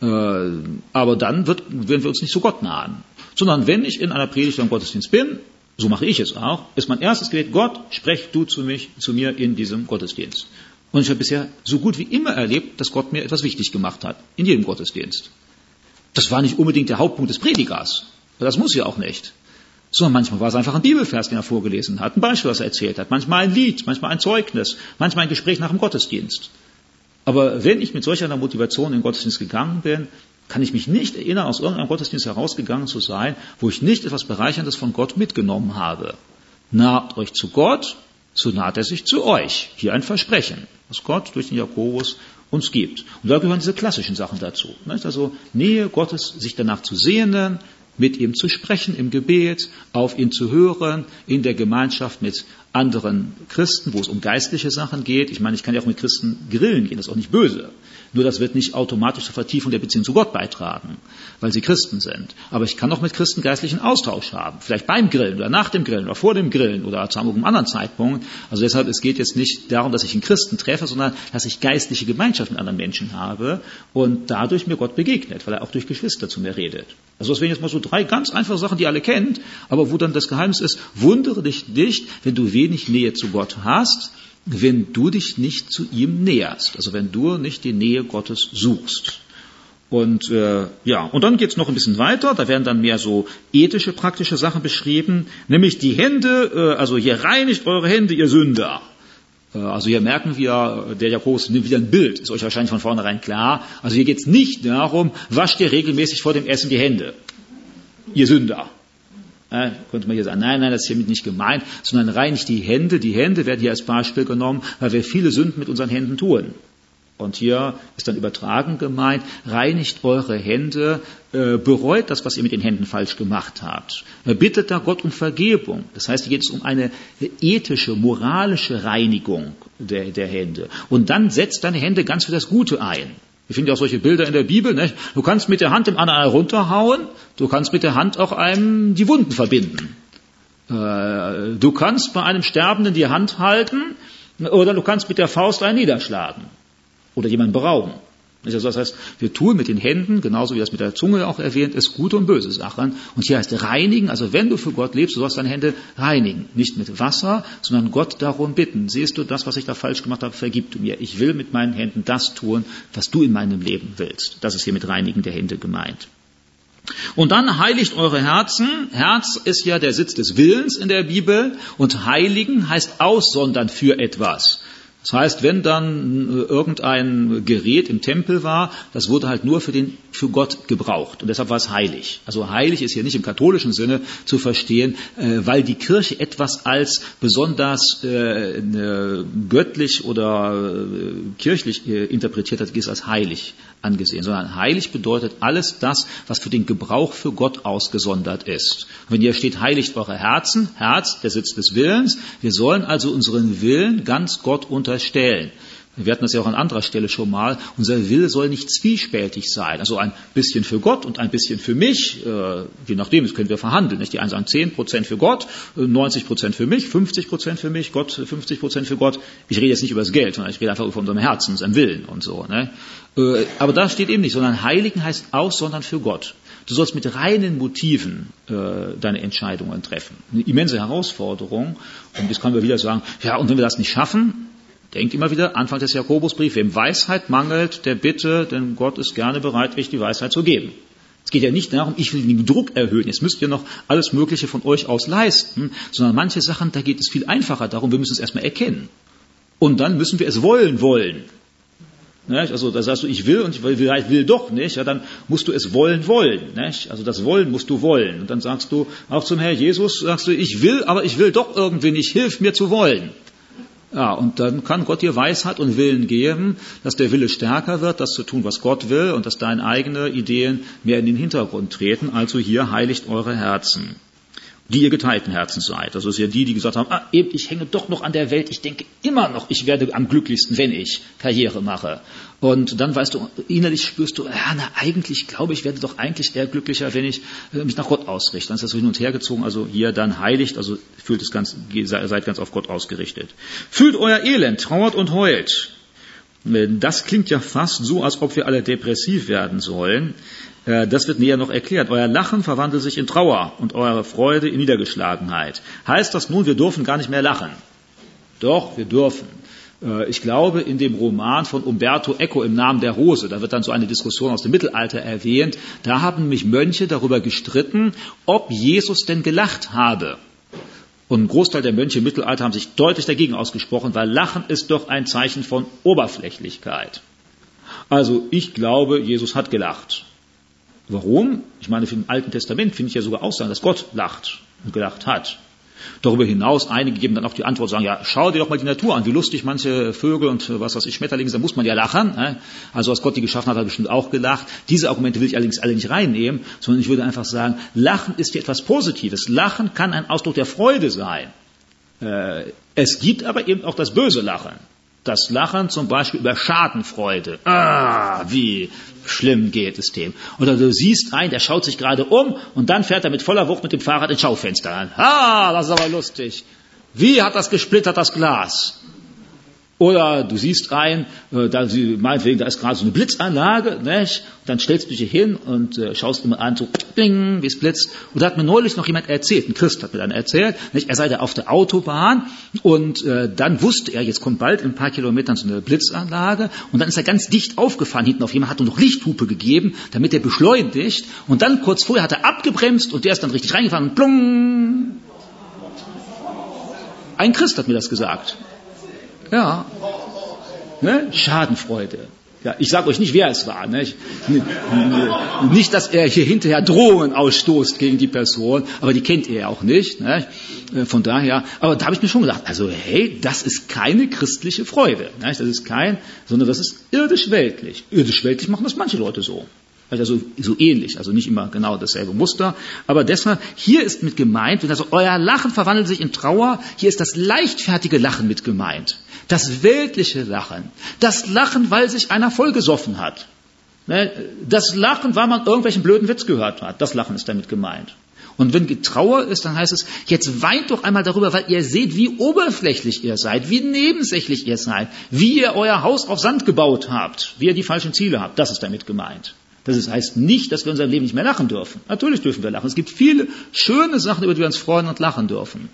Aber dann werden wir uns nicht zu Gott nahen. Sondern wenn ich in einer Predigt oder im Gottesdienst bin, so mache ich es auch, ist mein erstes Gebet: Gott, sprech du zu mir in diesem Gottesdienst. Und ich habe bisher so gut wie immer erlebt, dass Gott mir etwas wichtig gemacht hat, in jedem Gottesdienst. Das war nicht unbedingt der Hauptpunkt des Predigers. Das muss ja auch nicht. Sondern manchmal war es einfach ein Bibelvers, den er vorgelesen hat, ein Beispiel, was er erzählt hat, manchmal ein Lied, manchmal ein Zeugnis, manchmal ein Gespräch nach dem Gottesdienst. Aber wenn ich mit solch einer Motivation in den Gottesdienst gegangen bin, kann ich mich nicht erinnern, aus irgendeinem Gottesdienst herausgegangen zu sein, wo ich nicht etwas Bereicherndes von Gott mitgenommen habe. Naht euch zu Gott, so naht er sich zu euch. Hier ein Versprechen, was Gott durch den Jakobus uns gibt. Und da gehören diese klassischen Sachen dazu. Also Nähe Gottes, sich danach zu sehnen, mit ihm zu sprechen im Gebet, auf ihn zu hören, in der Gemeinschaft mit anderen Christen, wo es um geistliche Sachen geht. Ich meine, ich kann ja auch mit Christen grillen gehen, das ist auch nicht böse. Nur das wird nicht automatisch zur Vertiefung der Beziehung zu Gott beitragen, weil sie Christen sind. Aber ich kann auch mit Christen geistlichen Austausch haben. Vielleicht beim Grillen oder nach dem Grillen oder vor dem Grillen oder zu einem anderen Zeitpunkt. Also deshalb, es geht jetzt nicht darum, dass ich einen Christen treffe, sondern dass ich geistliche Gemeinschaft mit anderen Menschen habe und dadurch mir Gott begegnet, weil er auch durch Geschwister zu mir redet. Also das wären jetzt mal so 3 ganz einfache Sachen, die ihr alle kennt, aber wo dann das Geheimnis ist: wundere dich nicht, wenn du wenig Nähe zu Gott hast, wenn du dich nicht zu ihm näherst, also wenn du nicht die Nähe Gottes suchst. Und und dann geht's noch ein bisschen weiter, da werden dann mehr so ethische, praktische Sachen beschrieben, nämlich die Hände, also hier reinigt eure Hände, ihr Sünder. Also hier merken wir, der Jakobus nimmt wieder ein Bild, ist euch wahrscheinlich von vornherein klar. Also hier geht's nicht darum, wascht ihr regelmäßig vor dem Essen die Hände, ihr Sünder. Könnte man hier sagen, nein, das ist hiermit nicht gemeint, sondern reinigt die Hände. Die Hände werden hier als Beispiel genommen, weil wir viele Sünden mit unseren Händen tun. Und hier ist dann übertragen gemeint: reinigt eure Hände, bereut das, was ihr mit den Händen falsch gemacht habt. Bittet da Gott um Vergebung. Das heißt, hier geht es um eine ethische, moralische Reinigung der Hände. Und dann setzt deine Hände ganz für das Gute ein. Wir finden ja auch solche Bilder in der Bibel. Nicht? Du kannst mit der Hand dem anderen runterhauen, du kannst mit der Hand auch einem die Wunden verbinden. Du kannst bei einem Sterbenden die Hand halten oder du kannst mit der Faust einen niederschlagen oder jemanden berauben. Also das heißt, wir tun mit den Händen, genauso wie das mit der Zunge auch erwähnt ist, gute und böse Sachen. Und hier heißt reinigen, also wenn du für Gott lebst, du sollst deine Hände reinigen. Nicht mit Wasser, sondern Gott darum bitten. Siehst du, das, was ich da falsch gemacht habe, vergib du mir. Ich will mit meinen Händen das tun, was du in meinem Leben willst. Das ist hier mit Reinigen der Hände gemeint. Und dann heiligt eure Herzen. Herz ist ja der Sitz des Willens in der Bibel. Und heiligen heißt aussondern für etwas. Das heißt, wenn dann irgendein Gerät im Tempel war, das wurde halt nur für Gott gebraucht. Und deshalb war es heilig. Also heilig ist hier nicht im katholischen Sinne zu verstehen, weil die Kirche etwas als besonders göttlich oder kirchlich interpretiert hat, ist als heilig angesehen. Sondern heilig bedeutet alles das, was für den Gebrauch für Gott ausgesondert ist. Und wenn hier steht, heiligt eure Herzen, Herz, der Sitz des Willens, wir sollen also unseren Willen ganz Gott unterstellen. Wir hatten das ja auch an anderer Stelle schon mal. Unser Wille soll nicht zwiespältig sein. Also ein bisschen für Gott und ein bisschen für mich. Je nachdem, das können wir verhandeln. Nicht? Die einen sagen 10% für Gott, 90% für mich, 50% für mich, Gott 50% für Gott. Ich rede jetzt nicht über das Geld, sondern ich rede einfach über unserem Herzen, unserem Willen und so. Ne? Aber da steht eben nicht, sondern heiligen heißt aussondern für Gott. Du sollst mit reinen Motiven deine Entscheidungen treffen. Eine immense Herausforderung. Und jetzt können wir wieder sagen, ja, und wenn wir das nicht schaffen, denkt immer wieder, Anfang des Jakobusbriefs, wem Weisheit mangelt, der bitte, denn Gott ist gerne bereit, euch die Weisheit zu geben. Es geht ja nicht darum, ich will den Druck erhöhen, jetzt müsst ihr noch alles Mögliche von euch aus leisten, sondern manche Sachen, da geht es viel einfacher darum, wir müssen es erstmal erkennen. Und dann müssen wir es wollen. Also da sagst du, ich will und ich will doch nicht, ja, dann musst du es wollen. Nicht? Also das Wollen musst du wollen. Und dann sagst du auch zum Herr Jesus, sagst du, ich will, aber ich will doch irgendwie nicht, hilf mir zu wollen. Ja, und dann kann Gott dir Weisheit und Willen geben, dass der Wille stärker wird, das zu tun, was Gott will, und dass deine eigenen Ideen mehr in den Hintergrund treten. Also hier heiligt eure Herzen, die ihr geteilten Herzen seid. Also es ist ja die gesagt haben, ich hänge doch noch an der Welt, ich denke immer noch, ich werde am glücklichsten, wenn ich Karriere mache. Und dann weißt du, innerlich spürst du, eigentlich glaube ich, werde doch eigentlich eher glücklicher, wenn ich mich nach Gott ausrichte. Dann ist das so hin und her gezogen, also hier dann heiligt, also seid ganz auf Gott ausgerichtet. Fühlt euer Elend, trauert und heult. Das klingt ja fast so, als ob wir alle depressiv werden sollen. Das wird näher noch erklärt. Euer Lachen verwandelt sich in Trauer und eure Freude in Niedergeschlagenheit. Heißt das nun, wir dürfen gar nicht mehr lachen? Doch, wir dürfen. Ich glaube, in dem Roman von Umberto Eco Im Namen der Rose, da wird dann so eine Diskussion aus dem Mittelalter erwähnt, da haben nämlich Mönche darüber gestritten, ob Jesus denn gelacht habe. Und ein Großteil der Mönche im Mittelalter haben sich deutlich dagegen ausgesprochen, weil Lachen ist doch ein Zeichen von Oberflächlichkeit. Also ich glaube, Jesus hat gelacht. Warum? Ich meine, im Alten Testament finde ich ja sogar Aussagen, dass Gott lacht und gelacht hat. Darüber hinaus, einige geben dann auch die Antwort, sagen, ja, schau dir doch mal die Natur an, wie lustig manche Vögel und was weiß ich, Schmetterlinge sind, da muss man ja lachen. Also als Gott die geschaffen hat, hat er bestimmt auch gelacht. Diese Argumente will ich allerdings alle nicht reinnehmen, sondern ich würde einfach sagen, Lachen ist ja etwas Positives. Lachen kann ein Ausdruck der Freude sein. Es gibt aber eben auch das böse Lachen. Das Lachen zum Beispiel über Schadenfreude. Wie schlimm geht es dem. Oder du siehst einen, der schaut sich gerade um und dann fährt er mit voller Wucht mit dem Fahrrad ins Schaufenster an. Das ist aber lustig. Wie hat das gesplittert, das Glas? Oder du siehst einen, meinetwegen, da ist gerade so eine Blitzanlage, nicht? Und dann stellst du dich hier hin und schaust immer an, so bling, wie es blitzt. Und da hat mir neulich noch jemand erzählt, ein Christ hat mir dann erzählt, nicht? Er sei da auf der Autobahn und dann wusste er, jetzt kommt bald in ein paar Kilometern so eine Blitzanlage und dann ist er ganz dicht aufgefahren, hinten auf jemand hat nur noch Lichthupe gegeben, damit er beschleunigt und dann kurz vorher hat er abgebremst und der ist dann richtig reingefahren und plung. Ein Christ hat mir das gesagt. Ja, ne? Schadenfreude. Ja, ich sage euch nicht, wer es war. Ne? Nicht, dass er hier hinterher Drohungen ausstoßt gegen die Person, aber die kennt ihr ja auch nicht. Ne? Von daher, aber da habe ich mir schon gedacht, also hey, das ist keine christliche Freude. Ne? Das ist sondern das ist irdisch-weltlich. Irdisch-weltlich machen das manche Leute so. Also so ähnlich, also nicht immer genau dasselbe Muster. Aber deshalb, hier ist mit gemeint, also euer Lachen verwandelt sich in Trauer, hier ist das leichtfertige Lachen mit gemeint. Das weltliche Lachen. Das Lachen, weil sich einer vollgesoffen hat. Das Lachen, weil man irgendwelchen blöden Witz gehört hat. Das Lachen ist damit gemeint. Und wenn Trauer ist, dann heißt es, jetzt weint doch einmal darüber, weil ihr seht, wie oberflächlich ihr seid, wie nebensächlich ihr seid, wie ihr euer Haus auf Sand gebaut habt, wie ihr die falschen Ziele habt. Das ist damit gemeint. Das heißt nicht, dass wir in unserem Leben nicht mehr lachen dürfen. Natürlich dürfen wir lachen. Es gibt viele schöne Sachen, über die wir uns freuen und lachen dürfen.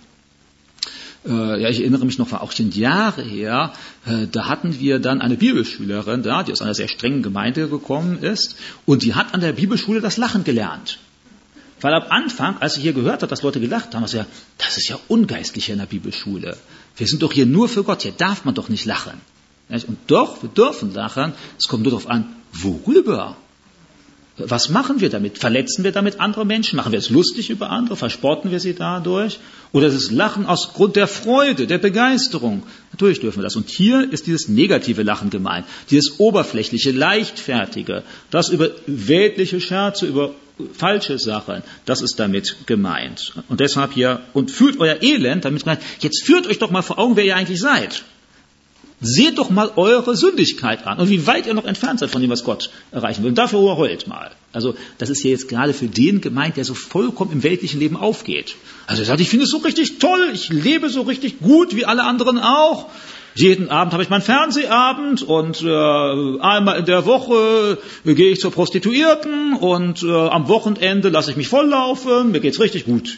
Ich erinnere mich noch, war auch schon Jahre her, da hatten wir dann eine Bibelschülerin da, die aus einer sehr strengen Gemeinde gekommen ist, und die hat an der Bibelschule das Lachen gelernt. Weil am Anfang, als sie hier gehört hat, dass Leute gelacht haben, das ist ja ungeistlich hier in der Bibelschule. Wir sind doch hier nur für Gott, hier darf man doch nicht lachen. Und doch, wir dürfen lachen, es kommt nur darauf an, worüber? Was machen wir damit? Verletzen wir damit andere Menschen? Machen wir es lustig über andere? Verspotten wir sie dadurch? Oder ist es Lachen aus Grund der Freude, der Begeisterung? Natürlich dürfen wir das. Und hier ist dieses negative Lachen gemeint. Dieses oberflächliche, leichtfertige, das über weltliche Scherze, über falsche Sachen, das ist damit gemeint. Und deshalb hier, und fühlt euer Elend, damit gemeint, jetzt führt euch doch mal vor Augen, wer ihr eigentlich seid. Seht doch mal eure Sündigkeit an und wie weit ihr noch entfernt seid von dem, was Gott erreichen will. Und dafür heult mal. Also das ist ja jetzt gerade für den gemeint, der so vollkommen im weltlichen Leben aufgeht. Also er sagt, ich finde es so richtig toll, ich lebe so richtig gut, wie alle anderen auch. Jeden Abend habe ich meinen Fernsehabend und einmal in der Woche gehe ich zur Prostituierten und am Wochenende lasse ich mich volllaufen, mir geht's richtig gut.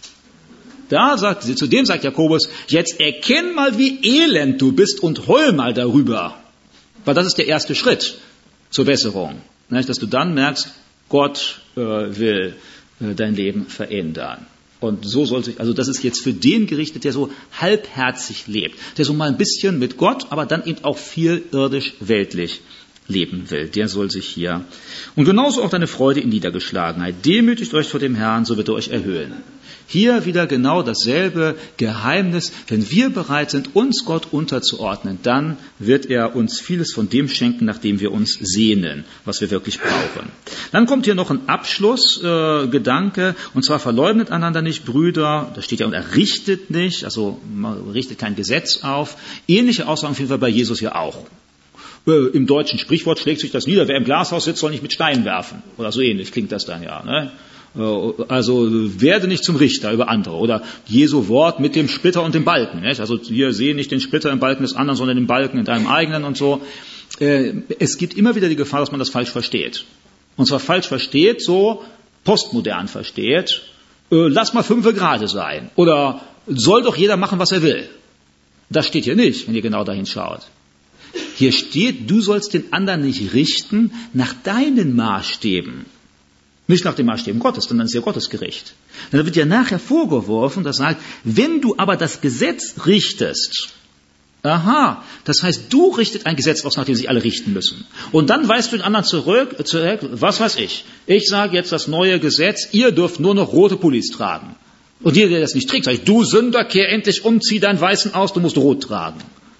Zu dem sagt Jakobus, jetzt erkenn mal, wie elend du bist und heul mal darüber. Weil das ist der erste Schritt zur Besserung. Dass du dann merkst, Gott will dein Leben verändern. Und so soll sich, also das ist jetzt für den gerichtet, der so halbherzig lebt, der so mal ein bisschen mit Gott, aber dann eben auch viel irdisch-weltlich leben will. Der soll sich hier, und genauso auch deine Freude in Niedergeschlagenheit. Demütigt euch vor dem Herrn, so wird er euch erhöhen. Hier wieder genau dasselbe Geheimnis. Wenn wir bereit sind, uns Gott unterzuordnen, dann wird er uns vieles von dem schenken, nach dem wir uns sehnen, was wir wirklich brauchen. Dann kommt hier noch ein Abschlussgedanke, und zwar verleugnet einander nicht, Brüder. Da steht ja, und er richtet nicht, also man richtet kein Gesetz auf. Ähnliche Aussagen finden wir bei Jesus ja auch. Im deutschen Sprichwort schlägt sich das nieder, wer im Glashaus sitzt, soll nicht mit Steinen werfen. Oder so ähnlich klingt das dann ja. Ne? Also werde nicht zum Richter über andere. Oder Jesu Wort mit dem Splitter und dem Balken. Nicht? Also hier sehe nicht den Splitter im Balken des anderen, sondern den Balken in deinem eigenen und so. es gibt immer wieder die Gefahr, dass man das falsch versteht. Und zwar falsch versteht, so postmodern versteht, lass mal 5 gerade sein. Oder soll doch jeder machen, was er will. Das steht hier nicht, wenn ihr genau dahin schaut. Hier steht, du sollst den anderen nicht richten nach deinen Maßstäben. Nicht nach den Maßstäben Gottes, denn dann ist ja Gottes Gericht. Dann wird ja nachher vorgeworfen, das sagt, wenn du aber das Gesetz richtest, das heißt, du richtest ein Gesetz aus, nach dem sich alle richten müssen. Und dann weist du den anderen zurück, was weiß ich. Ich sage jetzt das neue Gesetz, ihr dürft nur noch rote Pullis tragen. Und jeder, der das nicht trägt, sagt, du Sünder, kehr endlich um, zieh deinen Weißen aus, du musst rot tragen.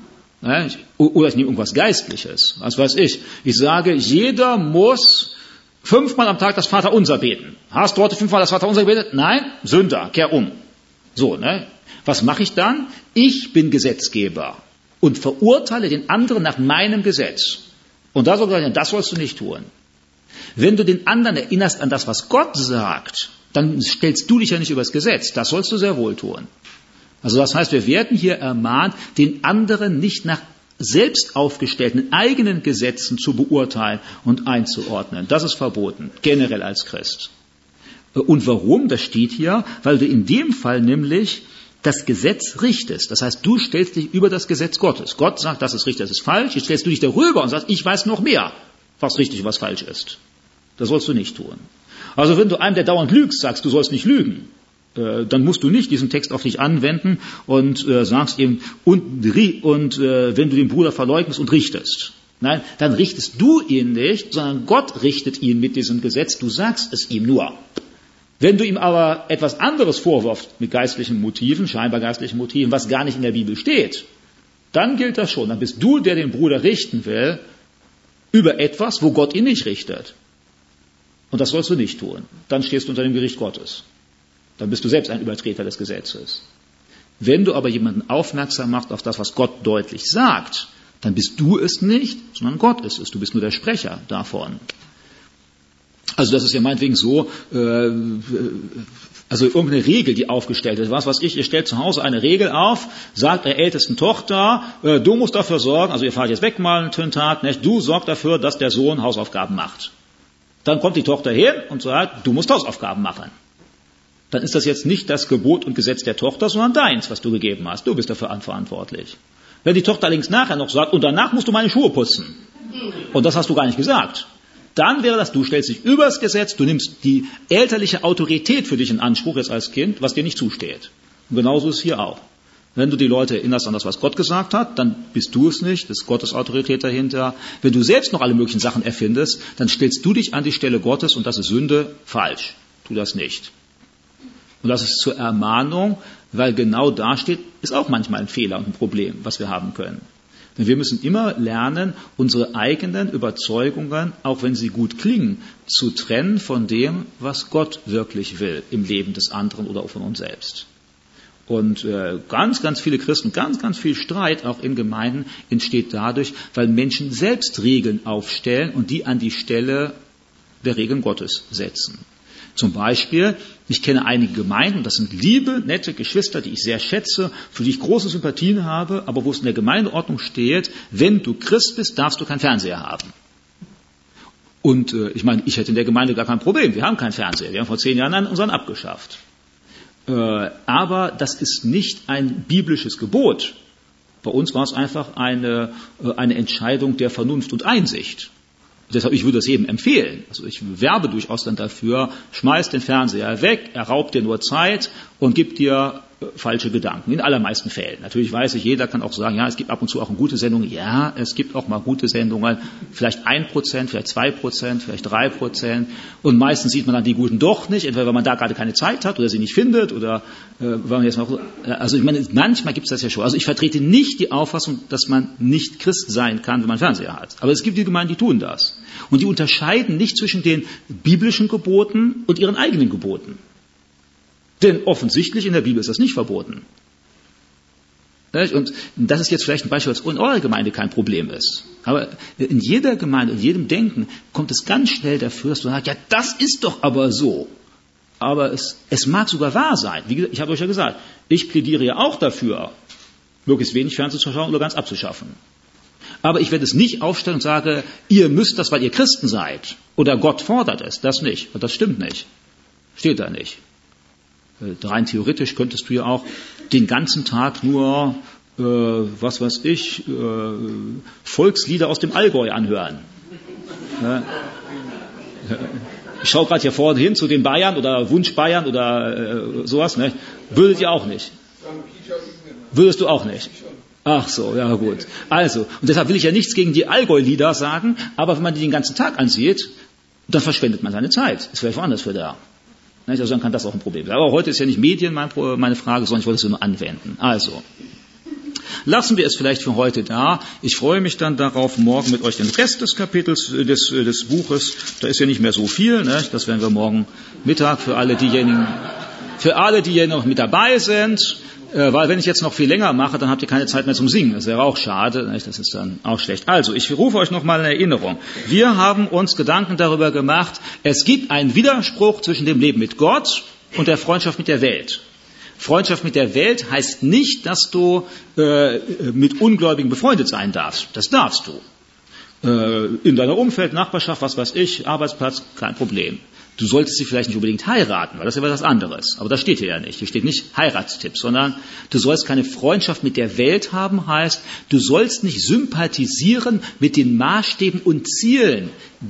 Oder ich nehme irgendwas Geistliches, was weiß ich. Ich sage, jeder muss 5-mal am Tag das Vaterunser beten. Hast du heute 5-mal das Vaterunser gebetet? Nein, Sünder, kehr um. So, ne? Was mache ich dann? Ich bin Gesetzgeber und verurteile den anderen nach meinem Gesetz. Und da soll ich sagen, das sollst du nicht tun. Wenn du den anderen erinnerst an das, was Gott sagt, dann stellst du dich ja nicht über das Gesetz. Das sollst du sehr wohl tun. Also das heißt, wir werden hier ermahnt, den anderen nicht nach selbst aufgestellten eigenen Gesetzen zu beurteilen und einzuordnen. Das ist verboten, generell als Christ. Und warum? Das steht hier, weil du in dem Fall nämlich das Gesetz richtest. Das heißt, du stellst dich über das Gesetz Gottes. Gott sagt, das ist richtig, das ist falsch. Jetzt stellst du dich darüber und sagst, ich weiß noch mehr, was richtig und was falsch ist. Das sollst du nicht tun. Also wenn du einem, der dauernd lügst, sagst, du sollst nicht lügen, dann musst du nicht diesen Text auf dich anwenden und sagst ihm, wenn du den Bruder verleugnest und richtest. Nein, dann richtest du ihn nicht, sondern Gott richtet ihn mit diesem Gesetz, du sagst es ihm nur. Wenn du ihm aber etwas anderes vorwirfst mit geistlichen Motiven, scheinbar geistlichen Motiven, was gar nicht in der Bibel steht, dann gilt das schon. Dann bist du, der den Bruder richten will, über etwas, wo Gott ihn nicht richtet. Und das sollst du nicht tun. Dann stehst du unter dem Gericht Gottes. Dann bist du selbst ein Übertreter des Gesetzes. Wenn du aber jemanden aufmerksam machst auf das, was Gott deutlich sagt, dann bist du es nicht, sondern Gott ist es. Du bist nur der Sprecher davon. Also das ist ja meinetwegen so, also irgendeine Regel, die aufgestellt ist. Was weiß ich, ihr stellt zu Hause eine Regel auf, sagt der ältesten Tochter, du musst dafür sorgen, also ihr fahrt jetzt weg mal einen Tag, nicht? Du sorgst dafür, dass der Sohn Hausaufgaben macht. Dann kommt die Tochter hin und sagt, du musst Hausaufgaben machen. Dann ist das jetzt nicht das Gebot und Gesetz der Tochter, sondern deins, was du gegeben hast. Du bist dafür verantwortlich. Wenn die Tochter allerdings nachher noch sagt, und danach musst du meine Schuhe putzen, und das hast du gar nicht gesagt, dann wäre das, du stellst dich über das Gesetz, du nimmst die elterliche Autorität für dich in Anspruch jetzt als Kind, was dir nicht zusteht. Und genauso ist es hier auch. Wenn du die Leute erinnerst an das, was Gott gesagt hat, dann bist du es nicht, das ist Gottes Autorität dahinter. Wenn du selbst noch alle möglichen Sachen erfindest, dann stellst du dich an die Stelle Gottes und das ist Sünde, falsch. Tu das nicht. Und das ist zur Ermahnung, weil genau da steht, ist auch manchmal ein Fehler und ein Problem, was wir haben können. Denn wir müssen immer lernen, unsere eigenen Überzeugungen, auch wenn sie gut klingen, zu trennen von dem, was Gott wirklich will im Leben des anderen oder auch von uns selbst. Und ganz, ganz viele Christen, ganz, ganz viel Streit auch in Gemeinden entsteht dadurch, weil Menschen selbst Regeln aufstellen und die an die Stelle der Regeln Gottes setzen. Zum Beispiel, ich kenne einige Gemeinden, das sind liebe, nette Geschwister, die ich sehr schätze, für die ich große Sympathien habe, aber wo es in der Gemeindeordnung steht, wenn du Christ bist, darfst du keinen Fernseher haben. Und ich meine, ich hätte in der Gemeinde gar kein Problem, wir haben keinen Fernseher, wir haben vor 10 Jahren unseren abgeschafft. Aber das ist nicht ein biblisches Gebot. Bei uns war es einfach eine Entscheidung der Vernunft und Einsicht. Deshalb, ich würde das jedem empfehlen. Also ich werbe durchaus dann dafür, schmeiß den Fernseher weg, er raubt dir nur Zeit und gibt dir falsche Gedanken. In allermeisten Fällen. Natürlich weiß ich, jeder kann auch sagen, ja, es gibt ab und zu auch gute Sendungen. Ja, es gibt auch mal gute Sendungen. Vielleicht 1%, vielleicht 2%, vielleicht 3%. Und meistens sieht man dann die guten doch nicht, entweder weil man da gerade keine Zeit hat oder sie nicht findet oder weil man jetzt mal, also ich meine, manchmal gibt es das ja schon. Also ich vertrete nicht die Auffassung, dass man nicht Christ sein kann, wenn man Fernseher hat. Aber es gibt die Gemeinden, die tun das. Und die unterscheiden nicht zwischen den biblischen Geboten und ihren eigenen Geboten. Denn offensichtlich in der Bibel ist das nicht verboten. Und das ist jetzt vielleicht ein Beispiel, was in eurer Gemeinde kein Problem ist. Aber in jeder Gemeinde, in jedem Denken kommt es ganz schnell dafür, dass du sagst, ja, das ist doch aber so. Aber es mag sogar wahr sein. Wie gesagt, ich habe euch ja gesagt, ich plädiere ja auch dafür, möglichst wenig Fernsehen zu schauen oder ganz abzuschaffen. Aber ich werde es nicht aufstellen und sage, ihr müsst das, weil ihr Christen seid. Oder Gott fordert es. Das nicht. Und das stimmt nicht. Steht da nicht. Rein theoretisch könntest du ja auch den ganzen Tag nur, Volkslieder aus dem Allgäu anhören. Ich schaue gerade hier vorne hin zu den Bayern oder Wunsch Bayern oder sowas. Ne? Würdet ihr auch nicht? Würdest du auch nicht? Ach so, ja gut. Also, und deshalb will ich ja nichts gegen die Allgäu-Lieder sagen, aber wenn man die den ganzen Tag ansieht, dann verschwendet man seine Zeit. Ist vielleicht woanders für da. Also dann kann das auch ein Problem sein. Aber heute ist ja nicht Medien meine Frage, sondern ich wollte es nur anwenden. Also, lassen wir es vielleicht für heute da. Ich freue mich dann darauf, morgen mit euch den Rest des Kapitels des Buches, da ist ja nicht mehr so viel, ne? Das werden wir morgen Mittag für alle diejenigen noch mit dabei sind. Weil wenn ich jetzt noch viel länger mache, dann habt ihr keine Zeit mehr zum Singen. Das wäre auch schade, das ist dann auch schlecht. Also, ich rufe euch nochmal in Erinnerung. Wir haben uns Gedanken darüber gemacht, es gibt einen Widerspruch zwischen dem Leben mit Gott und der Freundschaft mit der Welt. Freundschaft mit der Welt heißt nicht, dass du mit Ungläubigen befreundet sein darfst. Das darfst du. In deiner Umfeld, Nachbarschaft, was weiß ich, Arbeitsplatz, kein Problem. Du solltest sie vielleicht nicht unbedingt heiraten, weil das ist ja was anderes. Aber das steht hier ja nicht. Hier steht nicht Heiratstipp, sondern du sollst keine Freundschaft mit der Welt haben, heißt, du sollst nicht sympathisieren mit den Maßstäben und Zielen,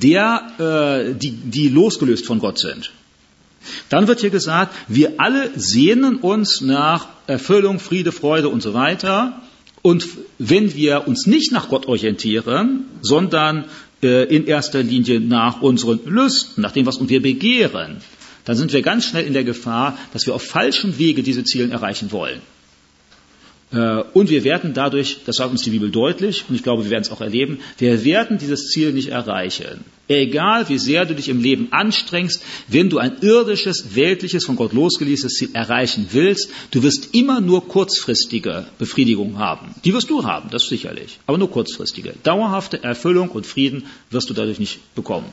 die losgelöst von Gott sind. Dann wird hier gesagt, wir alle sehnen uns nach Erfüllung, Friede, Freude und so weiter. Und wenn wir uns nicht nach Gott orientieren, sondern in erster Linie nach unseren Lüsten, nach dem, was wir begehren, dann sind wir ganz schnell in der Gefahr, dass wir auf falschem Wege diese Ziele erreichen wollen. Und wir werden dadurch, das sagt uns die Bibel deutlich, und ich glaube, wir werden es auch erleben, wir werden dieses Ziel nicht erreichen. Egal, wie sehr du dich im Leben anstrengst, wenn du ein irdisches, weltliches, von Gott losgeliesenes Ziel erreichen willst, du wirst immer nur kurzfristige Befriedigung haben. Die wirst du haben, das sicherlich, aber nur kurzfristige. Dauerhafte Erfüllung und Frieden wirst du dadurch nicht bekommen.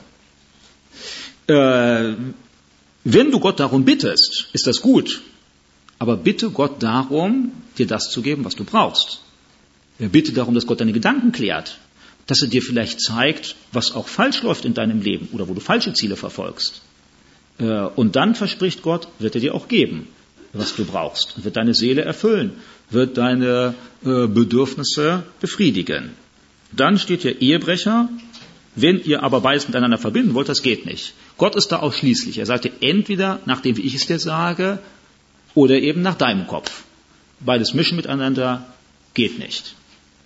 Wenn du Gott darum bittest, ist das gut. Aber bitte Gott darum, dir das zu geben, was du brauchst. Bitte darum, dass Gott deine Gedanken klärt. Dass er dir vielleicht zeigt, was auch falsch läuft in deinem Leben oder wo du falsche Ziele verfolgst. Und dann verspricht Gott, wird er dir auch geben, was du brauchst. Und wird deine Seele erfüllen, wird deine Bedürfnisse befriedigen. Dann steht hier Ehebrecher. Wenn ihr aber beides miteinander verbinden wollt, das geht nicht. Gott ist da ausschließlich. Er sagte, entweder nach dem, wie ich es dir sage, oder eben nach deinem Kopf. Beides mischen miteinander geht nicht.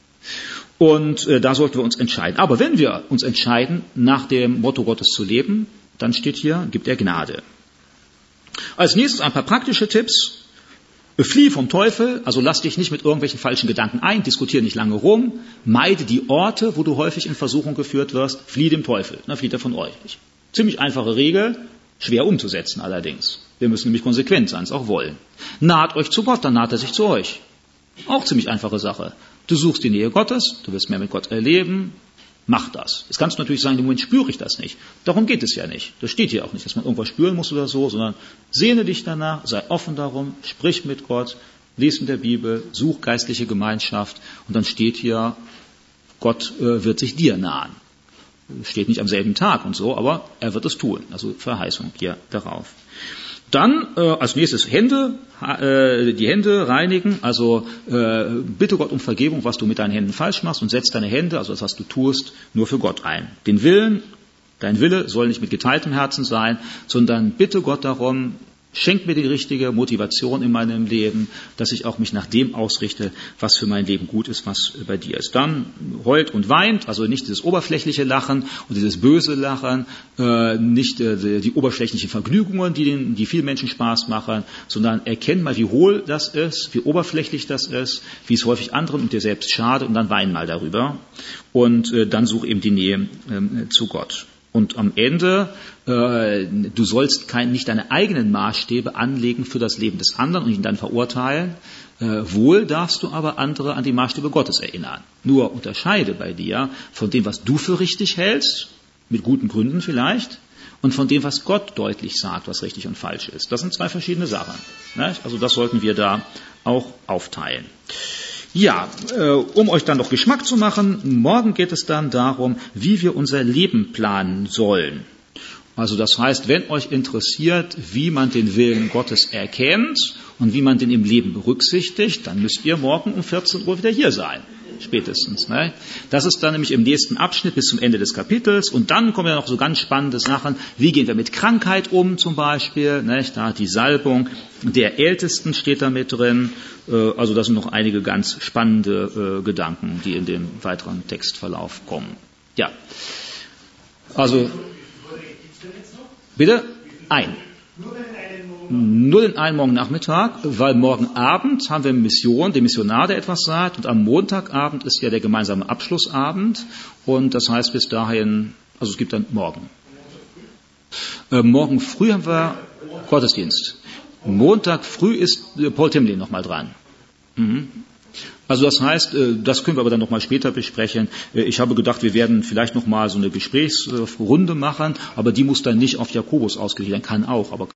Und da sollten wir uns entscheiden. Aber wenn wir uns entscheiden, nach dem Motto Gottes zu leben, dann steht hier, gibt er Gnade. Als nächstes ein paar praktische Tipps. Flieh vom Teufel, also lass dich nicht mit irgendwelchen falschen Gedanken ein, diskutiere nicht lange rum, meide die Orte, wo du häufig in Versuchung geführt wirst, flieh dem Teufel, flieht er von euch. Ziemlich einfache Regel, schwer umzusetzen allerdings. Wir müssen nämlich konsequent sein, es auch wollen. Naht euch zu Gott, dann naht er sich zu euch. Auch ziemlich einfache Sache. Du suchst die Nähe Gottes, du wirst mehr mit Gott erleben, mach das. Jetzt kannst du natürlich sagen, im Moment spüre ich das nicht. Darum geht es ja nicht. Das steht hier auch nicht, dass man irgendwas spüren muss oder so, sondern sehne dich danach, sei offen darum, sprich mit Gott, lies in der Bibel, such geistliche Gemeinschaft und dann steht hier, Gott wird sich dir nahen. Steht nicht am selben Tag und so, aber er wird es tun. Also Verheißung hier darauf. Dann als nächstes die Hände reinigen, also bitte Gott um Vergebung, was du mit deinen Händen falsch machst und setz deine Hände, also das, was du tust, nur für Gott ein. Den Willen, dein Wille soll nicht mit geteiltem Herzen sein, sondern bitte Gott darum, schenk mir die richtige Motivation in meinem Leben, dass ich auch mich nach dem ausrichte, was für mein Leben gut ist, was bei dir ist. Dann heult und weint, also nicht dieses oberflächliche Lachen und dieses böse Lachen, nicht die oberflächlichen Vergnügungen, die vielen Menschen Spaß machen, sondern erkenn mal, wie hohl das ist, wie oberflächlich das ist, wie es häufig anderen und dir selbst schadet und dann wein mal darüber und dann such eben die Nähe zu Gott. Und am Ende, du sollst nicht deine eigenen Maßstäbe anlegen für das Leben des anderen und ihn dann verurteilen. Wohl darfst du aber andere an die Maßstäbe Gottes erinnern. Nur unterscheide bei dir von dem, was du für richtig hältst, mit guten Gründen vielleicht, und von dem, was Gott deutlich sagt, was richtig und falsch ist. Das sind zwei verschiedene Sachen. Also das sollten wir da auch aufteilen. Ja, um euch dann noch Geschmack zu machen, morgen geht es dann darum, wie wir unser Leben planen sollen. Also das heißt, wenn euch interessiert, wie man den Willen Gottes erkennt und wie man den im Leben berücksichtigt, dann müsst ihr morgen um 14 Uhr wieder hier sein. Spätestens. Ne? Das ist dann nämlich im nächsten Abschnitt bis zum Ende des Kapitels. Und dann kommen ja noch so ganz spannende Sachen. Wie gehen wir mit Krankheit um zum Beispiel? Ne? Da die Salbung der Ältesten steht da mit drin. Also das sind noch einige ganz spannende Gedanken, die in dem weiteren Textverlauf kommen. Ja. Also, bitte? Nur den einen morgen Nachmittag, weil morgen Abend haben wir Mission, den Missionar, der etwas sagt, und am Montagabend ist ja der gemeinsame Abschlussabend und das heißt bis dahin, also es gibt dann morgen. Morgen früh haben wir Gottesdienst. Montag früh ist Paul Timlin nochmal dran. Also das heißt, das können wir aber dann nochmal später besprechen. Ich habe gedacht, wir werden vielleicht nochmal so eine Gesprächsrunde machen, aber die muss dann nicht auf Jakobus ausgerichtet sein, kann auch, aber